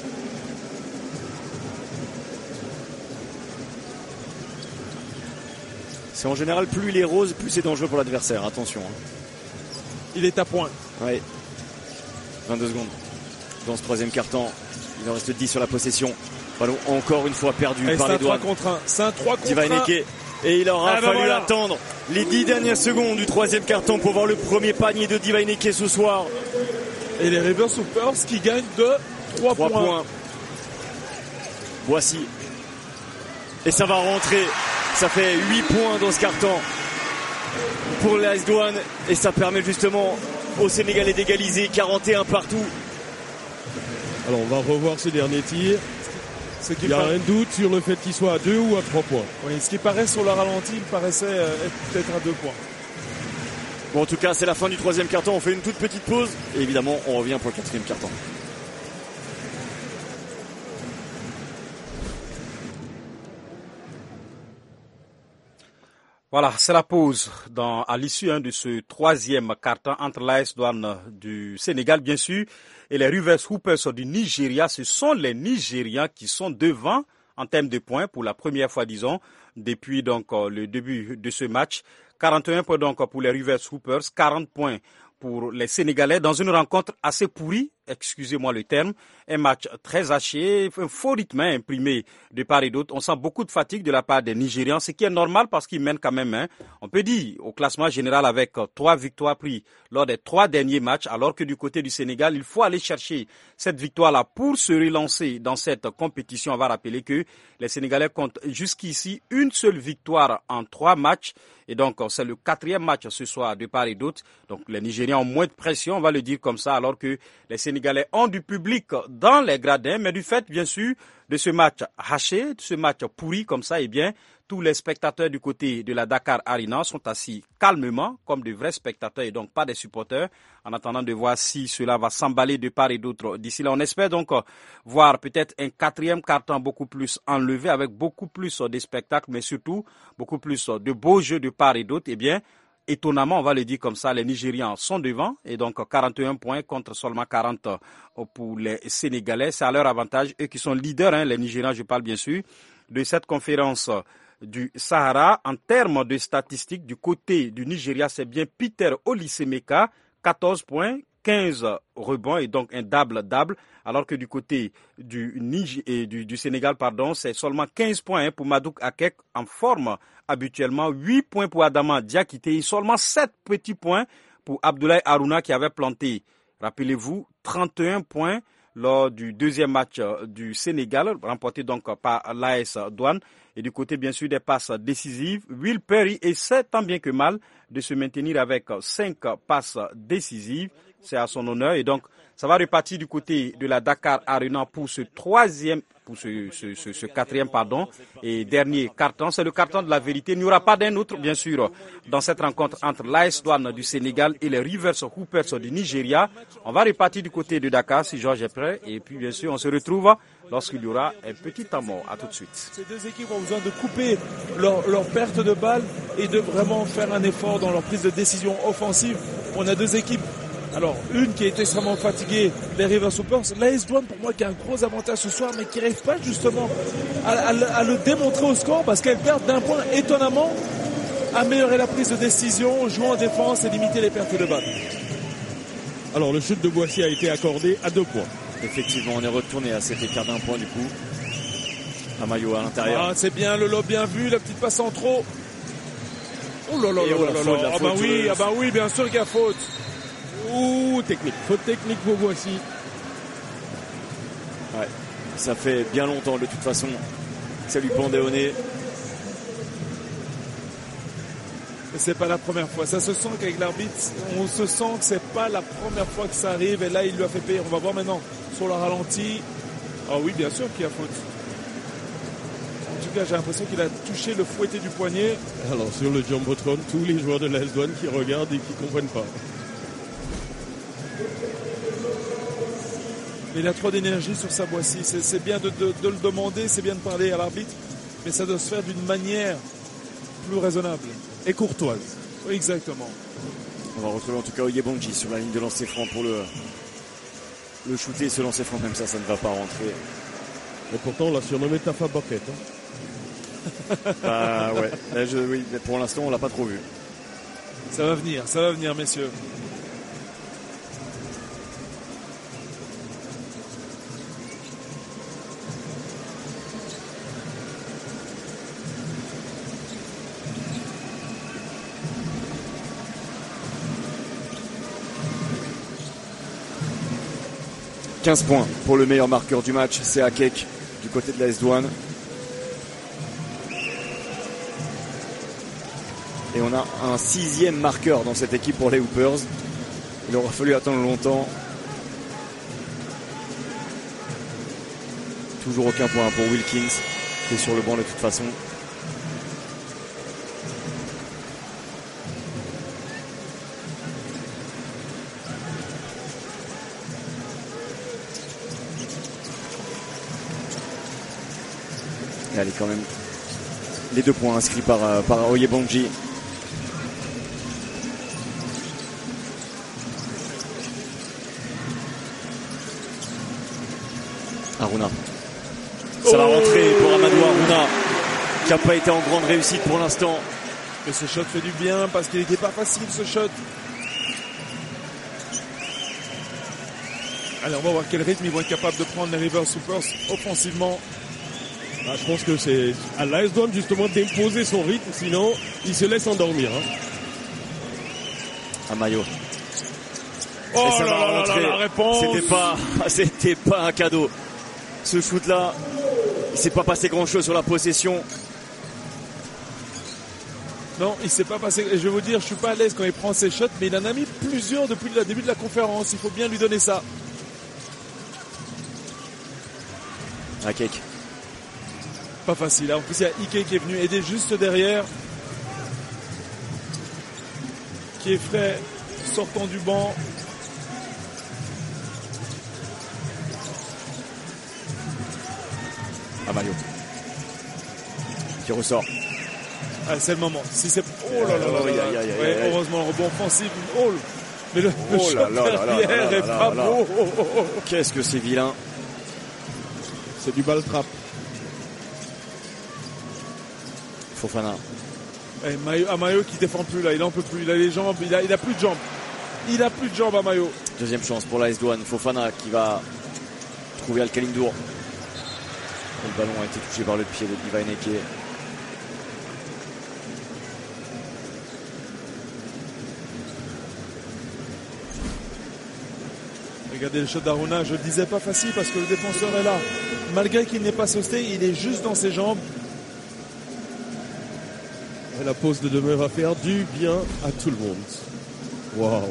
C'est en général, plus il est rose, plus c'est dangereux pour l'adversaire. Attention. Il est à point. Oui. 22 secondes. Dans ce troisième quart-temps, il en reste 10 sur la possession. Ballon encore une fois perdu par les Douanes. C'est un 3 contre 1. Divine Eke. Et il aura fallu attendre les 10 dernières secondes du troisième quart-temps pour voir le premier panier de Divine Eke ce soir. Et les Rivers Hoopers qui gagnent de 3 points. Voici. Et ça va rentrer. Ça fait 8 points dans ce quart-temps pour la S-Douane. Et ça permet justement aux Sénégalais d'égaliser. 41 partout. Alors on va revoir ce dernier tir. Il y a un doute sur le fait qu'il soit à 2 ou à 3 points. Oui, ce qui paraît sur le ralenti, il paraissait être peut-être à 2 points. Bon, en tout cas, c'est la fin du troisième quart-temps. On fait une toute petite pause. Et évidemment, on revient pour le quatrième quart-temps. Voilà, c'est la pause à l'issue de ce troisième quart-temps entre l'AS Douane du Sénégal, bien sûr, et les Rivers Hoopers du Nigeria. Ce sont les Nigérians qui sont devant en termes de points pour la première fois, disons, depuis donc le début de ce match. 41 points donc pour les Rivers Hoopers, 40 points pour les Sénégalais dans une rencontre assez pourrie excusez-moi le terme, un match très haché, un faux rythme imprimé de part et d'autre. On sent beaucoup de fatigue de la part des Nigérians, ce qui est normal parce qu'ils mènent quand même, on peut dire, au classement général avec 3 victoires prises lors des 3 derniers matchs, alors que du côté du Sénégal, il faut aller chercher cette victoire-là pour se relancer dans cette compétition. On va rappeler que les Sénégalais comptent jusqu'ici une seule victoire en 3 matchs. Et donc, c'est le 4e match ce soir de part et d'autre. Donc, les Nigériens ont moins de pression, on va le dire comme ça, alors que les Sénégalais ont du public dans les gradins. Mais du fait, bien sûr, de ce match haché, de ce match pourri comme ça, eh bien, tous les spectateurs du côté de la Dakar Arena sont assis calmement, comme de vrais spectateurs et donc pas des supporters, en attendant de voir si cela va s'emballer de part et d'autre. D'ici là, on espère donc voir peut-être un 4e quart-temps beaucoup plus enlevé, avec beaucoup plus de spectacles, mais surtout beaucoup plus de beaux jeux de part et d'autre. Eh bien, étonnamment, on va le dire comme ça, les Nigérians sont devant et donc 41 points contre seulement 40 pour les Sénégalais. C'est à leur avantage, eux qui sont leaders, les Nigérians, je parle bien sûr, de cette conférence du Sahara. En termes de statistiques, du côté du Nigeria, c'est bien Peter Olisemeka, 14 points, 15 rebonds et donc un double-double, alors que du côté du Sénégal, c'est seulement 15 points pour Madouk Akek en forme habituellement, 8 points pour Adama Diakité et seulement 7 petits points pour Abdoulaye Harouna qui avait planté, rappelez-vous, 31 points lors du 2e match du Sénégal, remporté donc par l'AS Douane. Et du côté, bien sûr, des passes décisives, Will Perry essaie tant bien que mal de se maintenir avec 5 passes décisives. C'est à son honneur. Et donc, ça va repartir du côté de la Dakar Arena pour ce 4e et dernier carton. C'est le carton de la vérité. Il n'y aura pas d'un autre, bien sûr, dans cette rencontre entre l'AS Douane du Sénégal et les Rivers Hoopers du Nigeria. On va repartir du côté de Dakar si Georges est prêt. Et puis, bien sûr, on se retrouve lorsqu'il y aura un petit temps mort. À tout de suite. Ces deux équipes ont besoin de couper leur perte de balles et de vraiment faire un effort dans leur prise de décision offensive. On a 2 équipes. Alors, une qui est extrêmement fatiguée, les Rivers Hoopers. L'AS Douane, pour moi, qui a un gros avantage ce soir, mais qui n'arrive pas justement à le démontrer au score parce qu'elle perd d'un point étonnamment. Améliorer la prise de décision, jouer en défense et limiter les pertes de balles. Alors, le shoot de Boissy a été accordé à 2 points. Effectivement, on est retourné à cet écart d'un point du coup. Amayo à l'intérieur. Ah, c'est bien, le lob bien vu, la petite passe en trop. Oh là là là là là. Ah bah oui, bien sûr qu'il y a faute. Ouh, technique. Faute technique pour Boissy. Ouais, ça fait bien longtemps de toute façon. Ça lui pendait au nez. C'est pas la première fois. Ça se sent qu'avec l'arbitre, on se sent que c'est pas la première fois que ça arrive. Et là, il lui a fait payer. On va voir maintenant sur le ralenti. Ah oui, bien sûr qu'il y a faute. En tout cas, j'ai l'impression qu'il a touché le fouetté du poignet. Alors, sur le Jumbotron, tous les joueurs de l'AS Douane qui regardent et qui comprennent pas. Il a trop d'énergie sur sa Boissy. C'est bien de le demander, c'est bien de parler à l'arbitre, mais ça doit se faire d'une manière plus raisonnable. Et courtoise. Oui, exactement. On va retrouver en tout cas Oyebonji sur la ligne de lancer franc pour le shooter. Ce lancer franc, même ça ne va pas rentrer. Et pourtant, on l'a surnommé Tafa Bucket. Bah ouais, oui, mais pour l'instant, on l'a pas trop vu. Ça va venir, messieurs. « 15 points pour le meilleur marqueur du match, c'est Akek du côté de l'AS Douane. Et on a un 6e marqueur dans cette équipe pour les Hoopers. Il aura fallu attendre longtemps. Toujours aucun point pour Wilkins, qui est sur le banc de toute façon. Et allez, quand même, les 2 points inscrits par Oyebonji. Harouna. Ça va rentrer pour Amadou Harouna, qui n'a pas été en grande réussite pour l'instant. Et ce shot fait du bien parce qu'il n'était pas facile ce shot. Allez, on va voir quel rythme ils vont être capables de prendre les River Soupers offensivement. Je pense que c'est à l'AS Douanes justement d'imposer son rythme, sinon il se laisse endormir. Amayo. Oh là là, la réponse. C'était pas un cadeau. Ce shoot là, il s'est pas passé grand chose sur la possession. Non, il s'est pas passé. Je vais vous dire, je suis pas à l'aise quand il prend ses shots, mais il en a mis plusieurs depuis le début de la conférence. Il faut bien lui donner ça. Akek. Pas facile. En plus, il y a Ike qui est venu aider juste derrière. Qui est frais, sortant du banc. Amayo. Qui ressort. Ah, c'est le moment. Si c'est... Oh là là là là. Ouais, heureusement, le rebond offensif. Oh, mais le shot derrière est pas beau. Qu'est-ce que c'est vilain. C'est du ball trap. Fofana. Amayo qui défend plus là, il en peut plus, il a les jambes, il a plus de jambes. Il a plus de jambes Amayo. Deuxième chance pour l'AS Douanes. Fofana qui va trouver Al-Khalindour. Le ballon a été touché par le pied de Divine Eke. Regardez le shot d'Aruna, je le disais pas facile parce que le défenseur est là. Malgré qu'il n'est pas sauté, il est juste dans ses jambes. Et la pause de demain va faire du bien à tout le monde. Waouh.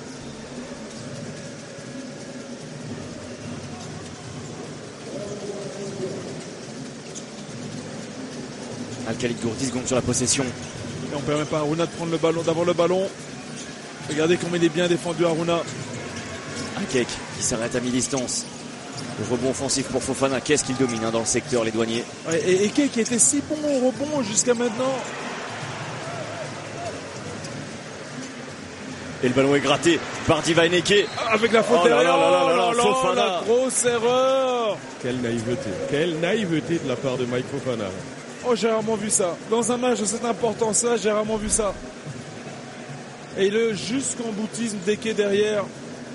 Al-Khalindour, 10 secondes sur la possession. Et on ne permet pas à Aruna de prendre le ballon, d'avoir le ballon. Regardez comme il est bien défendu Aruna. Akek qui s'arrête à mi-distance. Le rebond offensif pour Fofana. Qu'est-ce qu'il domine dans le secteur, les douaniers. Ouais, et Eke qui était si bon au rebond jusqu'à maintenant. Et le ballon est gratté par Divine Eke. Avec la faute derrière. Fofana. La grosse erreur. Quelle naïveté de la part de Mike Fofana. Oh, j'ai rarement vu ça. Dans un match de cette importance-là, j'ai rarement vu ça. Et le jusqu'en boutisme d'Eke derrière.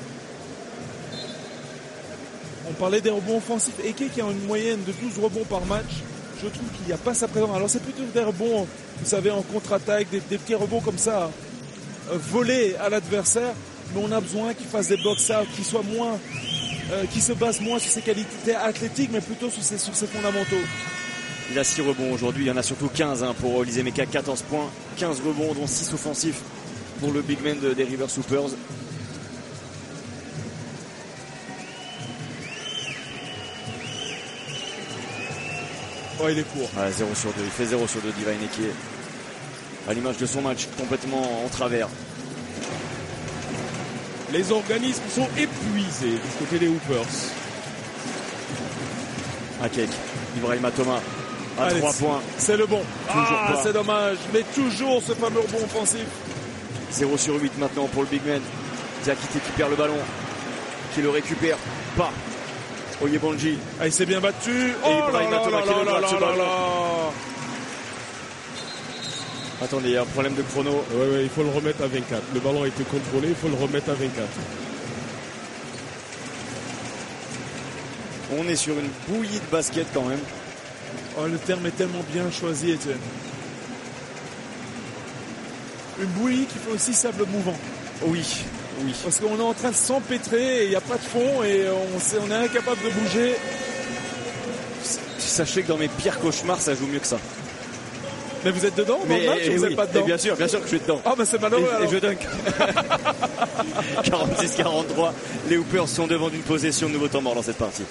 On parlait des rebonds offensifs. Eke qui a une moyenne de 12 rebonds par match. Je trouve qu'il n'y a pas sa présence. Alors c'est plutôt des rebonds, vous savez, en contre-attaque, des petits rebonds comme ça, volés à l'adversaire. Mais on a besoin qu'il fasse des box-out, qu'il soit moins, qu'il se base moins sur ses qualités athlétiques, mais plutôt sur ses fondamentaux. Il a 6 rebonds aujourd'hui, il y en a surtout 15 pour Olise Meka, 14 points, 15 rebonds, dont 6 offensifs pour le big man des River Soupers. Oh, il est court. 0 sur 2, il fait 0 sur 2 Divine Eke. À l'image de son match, complètement en travers. Les organismes sont épuisés du côté des Hoopers. Akek, Ibrahima Thomas à 3 points. C'est le bon. C'est dommage, mais toujours ce fameux rebond offensif. 0 sur 8 maintenant pour le big man. Diakité qui perd le ballon, qui le récupère pas. Oyebonji. Il s'est bien battu. Et Ibrahima Thomas qui le gratte ce ballon. Attendez, il y a un problème de chrono. Ouais, il faut le remettre à 24. Le ballon a été contrôlé, il faut le remettre à 24. On est sur une bouillie de basket quand même. Oh, le terme est tellement bien choisi, Étienne. Une bouillie qui fait aussi sable mouvant. Oui. Parce qu'on est en train de s'empêtrer et il n'y a pas de fond et on est incapable de bouger. Sachez que dans mes pires cauchemars, ça joue mieux que ça. Mais vous êtes dedans dans le match ou vous n'êtes pas dedans? Bien sûr que je suis dedans. Ah, mais c'est malheureux alors. Et je dunk. 46-43. Les Hoopers sont devant d'une possession de nouveau temps mort dans cette partie.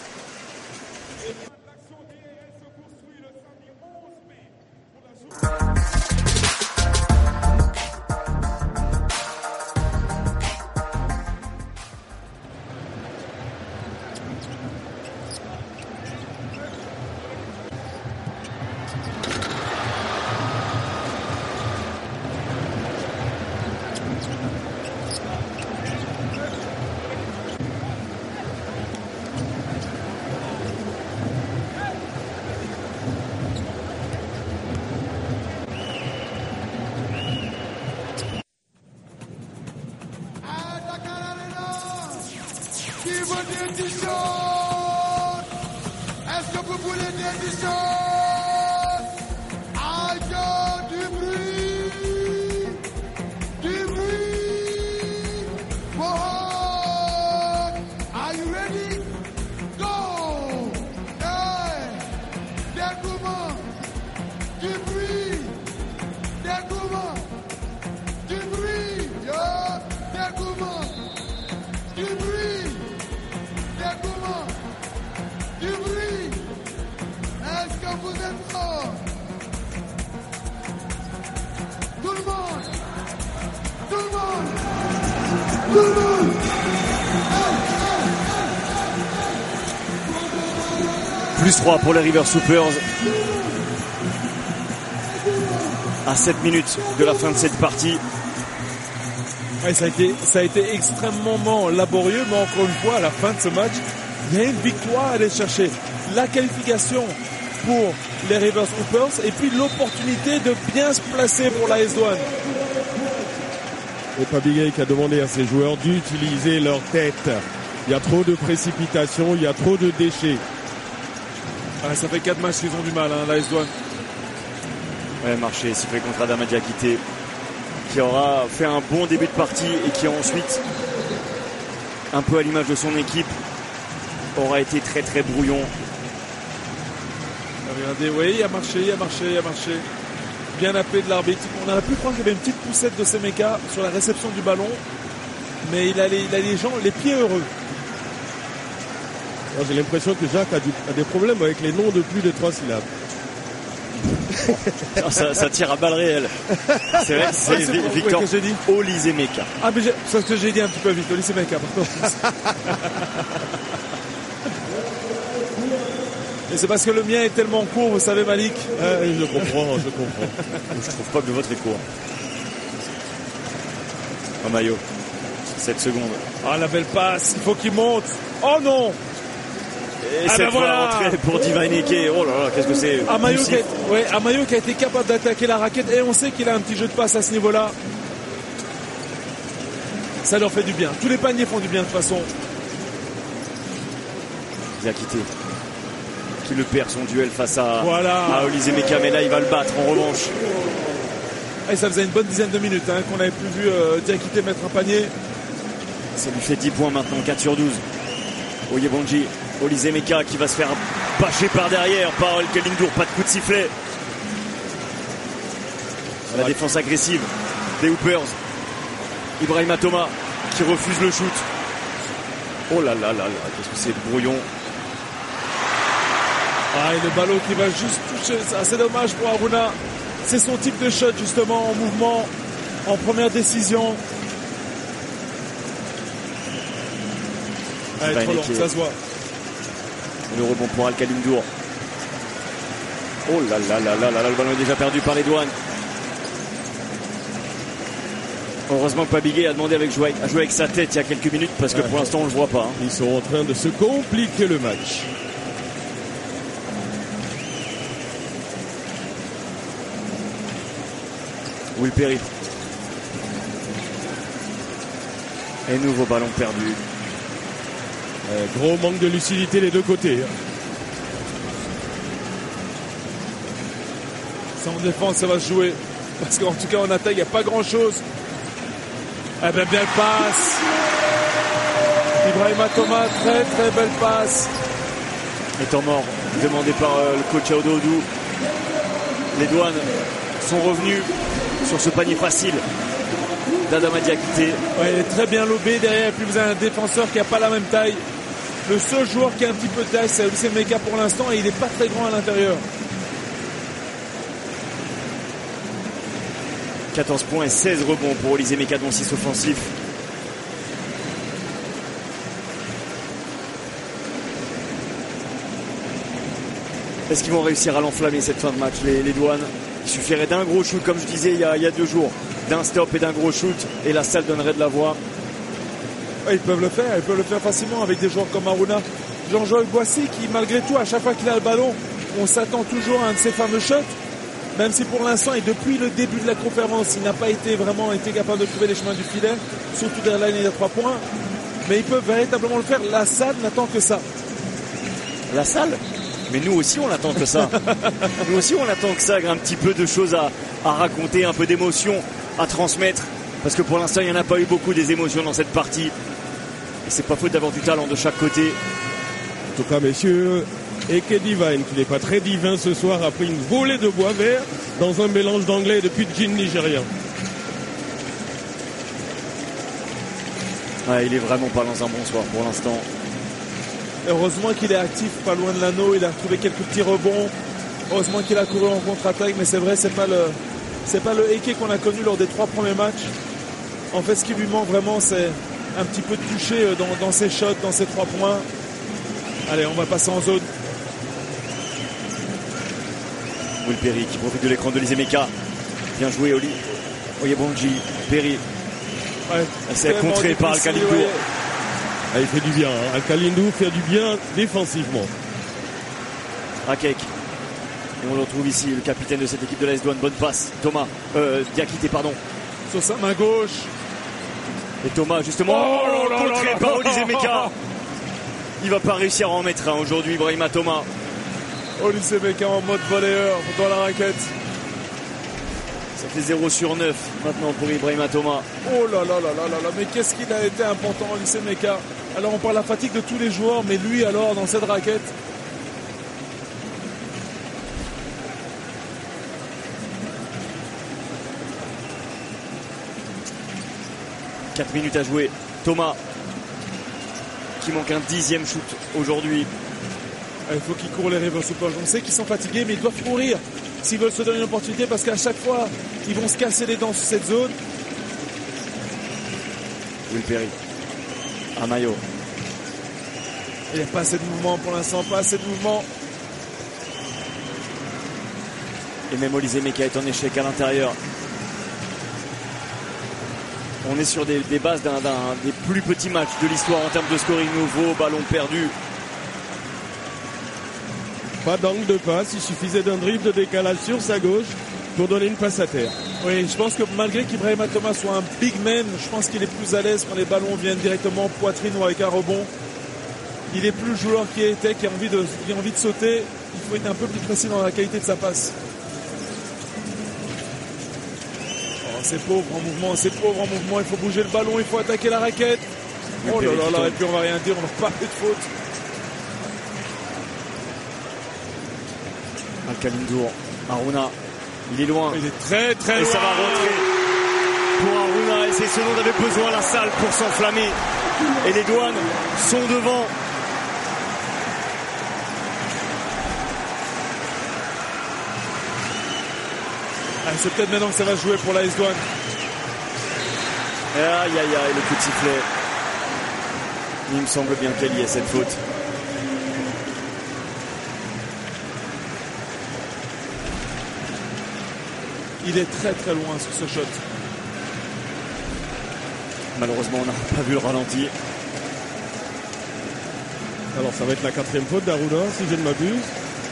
des choses? Est-ce que vous voulez des choses? Aïe, du bruit! Du bruit! Whoa! Are you ready? Go! Hey! Découvre! Du bruit! Découvre! Du bruit! Yo! Découvre! Du bruit! Découvre! Du bruit! Est-ce que vous êtes forts? Tout le monde! Tout le monde! Tout le monde! Plus 3 pour les River Soupers. À 7 minutes de la fin de cette partie. Ouais, ça a été extrêmement laborieux, mais encore une fois, à la fin de ce match, il y a une victoire à aller chercher. La qualification pour les River Soupers et puis l'opportunité de bien se placer pour la S-Douane. Et Pabigay qui a demandé à ses joueurs d'utiliser leur tête. Il y a trop de précipitation, il y a trop de déchets. Ah, ça fait 4 matchs qu'ils ont du mal, hein, la S-Douane. Ouais, marché, sifflé contre Adama Diakité, qui aura fait un bon début de partie et qui ensuite, un peu à l'image de son équipe, aura été très très brouillon. Regardez, oui, il a marché. Bien appelé de l'arbitre. On aurait pu croire qu'il y avait une petite poussette de Semeka sur la réception du ballon, mais il a les pieds heureux. Moi, j'ai l'impression que Jacques a des problèmes avec les noms de plus de 3 syllabes. Ça tire à balles réelles. C'est vrai que c'est Victor Olisemeka. Ah, mais c'est ce que j'ai dit un petit peu vite, Olisemeka, pardon. Et c'est parce que le mien est tellement court, vous savez, Malik. Je comprends. Je trouve pas que le vôtre est court. Oh, Maillot, 7 secondes. Ah, la belle passe, il faut qu'il monte. Oh non! Et cette fois la rentrée pour Divine Eke. Oh là là, qu'est-ce que c'est? Amayo qui a été capable d'attaquer la raquette, et on sait qu'il a un petit jeu de passe à ce niveau-là. Ça leur fait du bien. Tous les paniers font du bien de toute façon. Diakité qui le perd son duel face à Olisemeka, mais là il va le battre en revanche. Et ça faisait une bonne dizaine de minutes qu'on n'avait plus vu Diakité mettre un panier. Ça lui fait 10 points maintenant, 4 sur 12. Oyebonji, Olisemeka qui va se faire bâcher par derrière par El Kalindour, pas de coup de sifflet. La défense agressive des Hoopers. Ibrahima Thomas qui refuse le shoot. Oh là là là là, qu'est-ce que c'est brouillon. Ah, et le ballon qui va juste toucher, c'est dommage pour Aruna. C'est son type de shot justement en mouvement, en première décision. Allez, trop long, ça se voit. Le rebond pour Al Kalindour. Oh là là là là là là, le ballon est déjà perdu par les douanes. Heureusement que Pabigay a demandé à jouer avec sa tête il y a quelques minutes parce que pour l'instant on ne le voit pas. Ils sont en train de se compliquer le match. Will Perry. Et nouveau ballon perdu. Gros manque de lucidité des deux côtés. Ça en défense, ça va se jouer. Parce qu'en tout cas en attaque, il n'y a pas grand chose. Eh bien, belle passe. Ibrahima Thomas, très très belle passe. Et temps mort demandé par le coach Aoudou. Les douanes sont revenus sur ce panier facile d'Adama Diakité. Ouais, il est très bien lobé derrière. Et puis vous avez un défenseur qui n'a pas la même taille. Le seul joueur qui a un petit peu de taille, c'est Olisemeka pour l'instant, et il n'est pas très grand à l'intérieur. 14 points et 16 rebonds pour Olisemeka, dont 6 offensifs. Est-ce qu'ils vont réussir à l'enflammer cette fin de match, les douanes? Il suffirait d'un gros shoot, comme je disais il y a 2 jours, d'un stop et d'un gros shoot, et la salle donnerait de la voix. Ouais, ils peuvent le faire facilement avec des joueurs comme Aruna. Jean-Joël Boissy qui, malgré tout, à chaque fois qu'il a le ballon, on s'attend toujours à un de ces fameux shots. Même si pour l'instant, et depuis le début de la conférence, il n'a pas été capable de trouver les chemins du filet, surtout derrière la ligne à 3 points. mais ils peuvent véritablement le faire. La salle n'attend que ça. La salle? Mais nous aussi on attend que ça. Nous aussi on attend que ça, un petit peu de choses à raconter, un peu d'émotion à transmettre. Parce que pour l'instant il n'y en a pas eu beaucoup des émotions dans cette partie. Et c'est pas faute d'avoir du talent de chaque côté. En tout cas messieurs, Eke Divine, qui n'est pas très divin ce soir, a pris une volée de bois vert dans un mélange d'anglais et de pidgin nigérian. Ouais, il est vraiment pas dans un bon soir pour l'instant. Heureusement qu'il est actif, pas loin de l'anneau, il a trouvé quelques petits rebonds. Heureusement qu'il a couru en contre-attaque, mais c'est vrai, c'est pas le Eke qu'on a connu lors des 3 premiers matchs. En fait, ce qui lui manque vraiment, c'est un petit peu de toucher dans ses shots, dans ses 3 points. Allez, on va passer en zone. Will Perry qui profite de l'écran de Lisemeka. Bien joué, Oli. Oyebonji, Perry. Ouais, c'est contré par Al-Khalindou. Ah, il fait du bien. Hein. Al-Khalindou fait du bien défensivement. Akek. Et on le retrouve ici, le capitaine de cette équipe de l'AS Douanes. Bonne passe. Thomas. Diakité, pardon. Sur sa main gauche. Et Thomas, justement. Contré par Lisemeka. Il va pas réussir à en mettre un aujourd'hui, Ibrahima Thomas. Lisemeka en mode volleyeur dans la raquette. Ça fait 0 sur 9 maintenant pour Ibrahima Thomas. Oh là là là là là là, mais qu'est-ce qu'il a été important, Lisemeka. Alors on parle de la fatigue de tous les joueurs, mais lui alors dans cette raquette. « 4 minutes à jouer. Thomas qui manque un 10e shoot aujourd'hui. Il faut qu'ils courent les reverse hoopers. On sait qu'ils sont fatigués, mais ils doivent courir s'ils veulent se donner une opportunité, parce qu'à chaque fois ils vont se casser les dents sur cette zone. Will Perry. Amayo. Il n'y a pas assez de mouvement pour l'instant, pas assez de mouvement. Et même Lisemeka est en échec à l'intérieur. On est sur des bases d'un des plus petits matchs de l'histoire en termes de scoring. Nouveau ballon perdu. Pas d'angle de passe, il suffisait d'un dribble de décalage sur sa gauche pour donner une passe à terre. Oui, je pense que malgré qu'Ibrahima Thomas soit un big man, je pense qu'il est plus à l'aise quand les ballons viennent directement poitrine ou avec un rebond. Il est plus le joueur qui était, qui a envie de sauter. Il faut être un peu plus précis dans la qualité de sa passe. Oh, c'est pauvre en mouvement, il faut bouger le ballon, il faut attaquer la raquette. Oh là là là, et puis on va rien dire, on va pas faire de faute. Al-Khalindou, Aruna, il est loin. Il est très très loin. Et ça va rentrer pour Aruna. Et c'est ce dont avait besoin la salle pour s'enflammer. Et les Douanes sont devant. Ah, c'est peut-être maintenant que ça va jouer pour l'AS Douanes. Aïe aïe aïe, le coup de sifflet. Il me semble bien qu'il y ait cette faute. Il est très très loin sur ce shot. Malheureusement, on n'a pas vu le ralenti. Alors ça va être la 4e faute d'Aruna, si je ne m'abuse.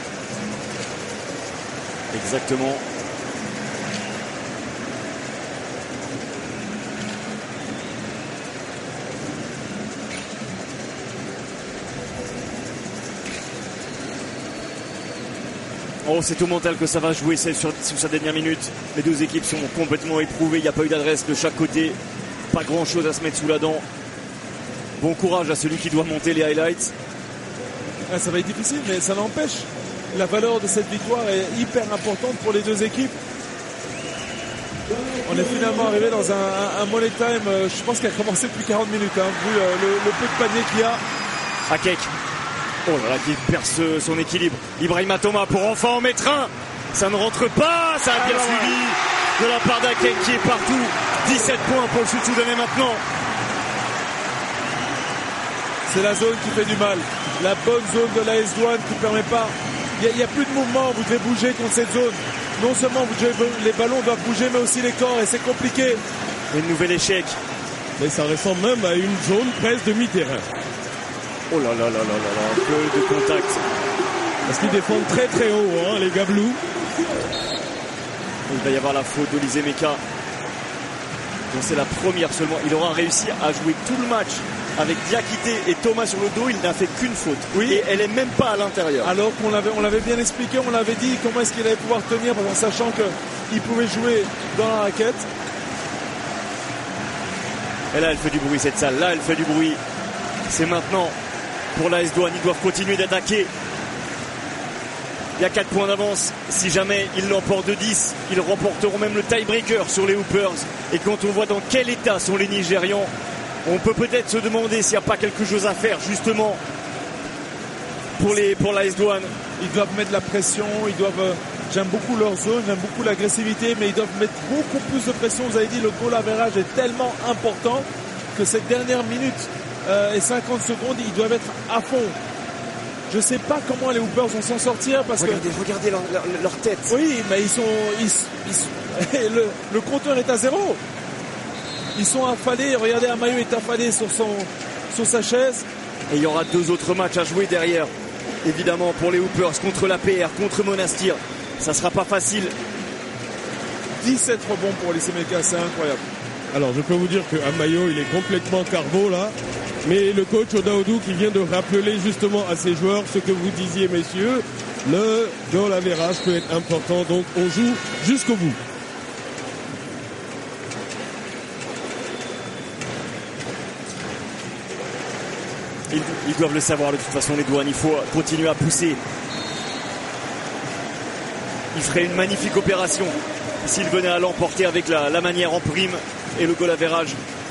Exactement. Oh, c'est au mental que ça va jouer sur sa dernière minute. Les deux équipes sont complètement éprouvées. Il n'y a pas eu d'adresse de chaque côté. Pas grand chose à se mettre sous la dent. Bon courage à celui qui doit monter les highlights. Ah, ça va être difficile, mais ça n'empêche. La valeur de cette victoire est hyper importante pour les deux équipes. On est finalement arrivé dans un money time, je pense qu'il a commencé depuis 40 minutes, hein, vu le peu de panier qu'il y a. Akek. Oh là là, qui perd son équilibre. Ibrahima Thomas pour enfin en mettre un. Ça ne rentre pas. Ça a bien suivi de la part d'Akek qui est partout. 17 points pour le shoot soudanais maintenant. C'est la zone qui fait du mal. La bonne zone de l'AS Douanes qui ne permet pas. Il n'y a plus de mouvement. Vous devez bouger contre cette zone. Non seulement les ballons doivent bouger, mais aussi les corps. Et c'est compliqué. Un nouvel échec. Mais ça ressemble même à une zone presque demi-terrain. Oh là là là là là là, peu de contact. Parce qu'ils défendent très très haut, hein, les Gablous. Il va y avoir la faute de Lisemeka. Donc c'est la première seulement. Il aura réussi à jouer tout le match avec Diakité et Thomas sur le dos, il n'a fait qu'une faute. Oui. Et elle est même pas à l'intérieur. Alors qu'on l'avait bien expliqué, on l'avait dit comment est-ce qu'il allait pouvoir tenir, en sachant qu'il pouvait jouer dans la raquette. Et là, elle fait du bruit, cette salle. Là, elle fait du bruit. C'est maintenant pour l'AS Douanes. Ils doivent continuer d'attaquer. Il y a 4 points d'avance. Si jamais ils l'emportent de 10, ils remporteront même le tiebreaker sur les Hoopers. Et quand on voit dans quel état sont les Nigérians, on peut peut-être se demander s'il n'y a pas quelque chose à faire justement pour l'AS Douanes. Ils doivent mettre la pression, j'aime beaucoup leur zone, j'aime beaucoup l'agressivité, mais ils doivent mettre beaucoup plus de pression. Vous avez dit, le goal average est tellement important que cette dernière minute et 50 secondes, ils doivent être à fond. Je ne sais pas comment les Hoopers vont s'en sortir parce regardez leur tête. Oui, mais le compteur est à 0. Ils sont affalés. Regardez, Amayo est affalé sur sa chaise. Et il y aura 2 autres matchs à jouer derrière. Évidemment, pour les Hoopers, contre l'APR, contre Monastir. Ça sera pas facile. 17 rebonds pour les Semeka, c'est incroyable. Alors, je peux vous dire que Amayo, il est complètement carbo là. Mais le coach Odaodou qui vient de rappeler justement à ses joueurs ce que vous disiez, messieurs, le goal average peut être important. Donc, on joue jusqu'au bout. Ils doivent le savoir de toute façon, les Douanes. Il faut continuer à pousser. Il ferait une magnifique opération s'il venait à l'emporter avec la manière en prime et le goal average.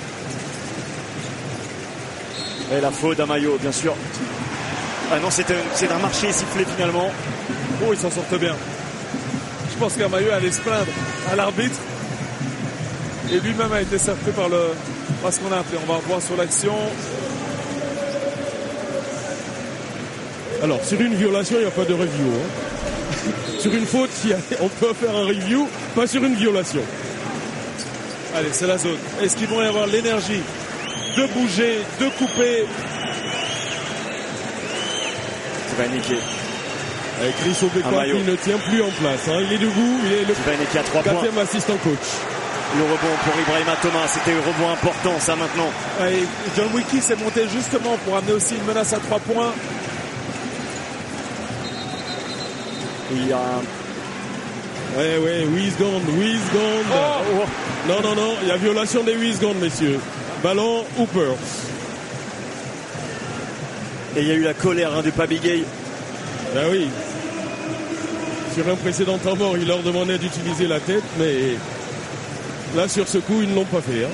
Et la faute d'Amayo, bien sûr. Ah non, c'est un marché sifflé finalement. Oh, ils s'en sortent bien. Je pense qu'Amayo allait se plaindre à l'arbitre. Et lui-même a été surpris par ce qu'on a appelé. On va revoir sur l'action. Alors, sur une violation, il n'y a pas de review. Hein. Sur une faute, on peut faire un review, pas sur une violation. Allez, c'est la zone. Est-ce qu'ils vont y avoir l'énergie de bouger, de couper? C'est pas niqué. Avec Chris Obekwa qui ne tient plus en place. Hein. Il est debout, il est le 4e assistant coach. Le rebond pour Ibrahima Thomas, c'était un rebond important ça maintenant. Et John Wiki s'est monté justement pour amener aussi une menace à 3 points. Il y a Wiesgand. Oh. Non, il y a violation des Wiesgand, messieurs. Ballon Hoopers. Et il y a eu la colère de Pabigay. Ben oui. Sur un précédent temps mort, il leur demandait d'utiliser la tête, mais là, sur ce coup, ils ne l'ont pas fait. Hein.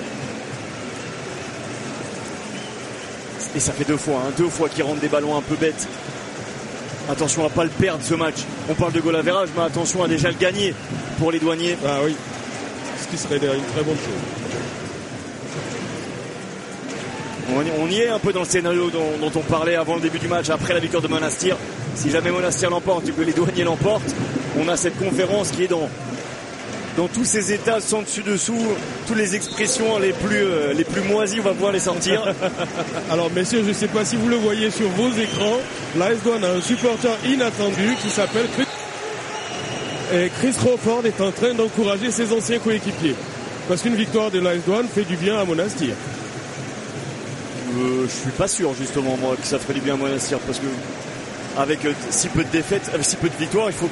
Et ça fait 2 fois qu'ils rentrent des ballons un peu bêtes. Attention à ne pas le perdre ce match. On parle de goal average, mais attention à déjà le gagner pour les douaniers. Ah oui, ce qui serait une très bonne chose. On y est un peu dans le scénario dont on parlait avant le début du match, après la victoire de Monastir. Si jamais Monastir l'emporte et que les douaniers l'emportent, on a cette conférence qui est dans tous ces états, sans dessus-dessous, toutes les expressions les plus moisies, on va pouvoir les sortir. Alors messieurs, je ne sais pas si vous le voyez sur vos écrans, l'AS Douanes a un supporter inattendu qui s'appelle Chris. Et Chris Crawford est en train d'encourager ses anciens coéquipiers. Parce qu'une victoire de l'AS Douanes fait du bien à Monastir. Je suis pas sûr justement moi que ça ferait du bien à Monastir, parce que avec si peu de défaites, avec si peu de victoires, il faut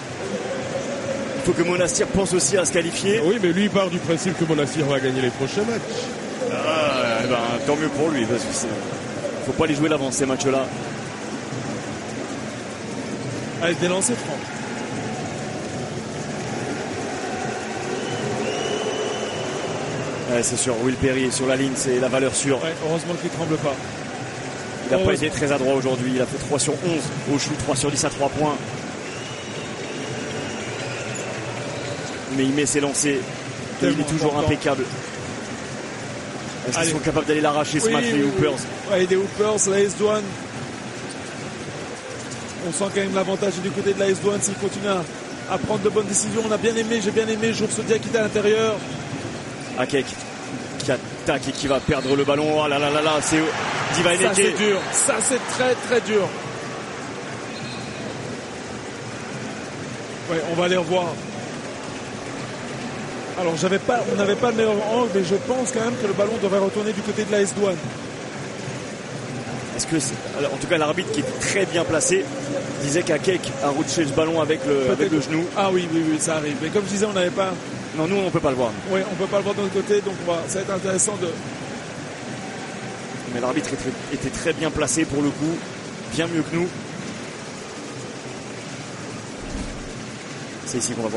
que Monastir pense aussi à se qualifier. Oui, mais lui il part du principe que Monastir va gagner les prochains matchs. Tant mieux pour lui, parce que faut pas les jouer l'avance ces matchs-là. Allez, délancer franc. Ouais, c'est sûr, Will Perry est sur la ligne, c'est la valeur sûre. Ouais, heureusement qu'il ne tremble pas. Il n'a pas été très adroit aujourd'hui, il a fait 3 sur 11 au shoot, 3 sur 10 à 3 points. Mais il met ses lancers, il est toujours impeccable. Est-ce qu'ils sont capables d'aller l'arracher ce match, les Hoopers? Ouais, les Hoopers, l'AS Douanes. On sent quand même l'avantage du côté de l'AS Douanes s'il continue à prendre de bonnes décisions. J'ai bien aimé Joursodia qui est à l'intérieur. Akek qui attaque et qui va perdre le ballon. Oh là là là là, c'est Divaineke. Ça c'est dur, ça c'est très très dur. Ouais, on va aller revoir. Alors on n'avait pas le meilleur angle, mais je pense quand même que le ballon devrait retourner du côté de l'AS Douanes. En tout cas, l'arbitre qui est très bien placé disait qu'Akek a retouché le ballon avec le genou. Ah oui, ça arrive. Mais comme je disais, on n'avait pas. Non, nous, on peut pas le voir. Oui, on peut pas le voir de notre côté, donc ça va être intéressant de. Mais l'arbitre était très bien placé pour le coup, bien mieux que nous. C'est ici qu'on va voir.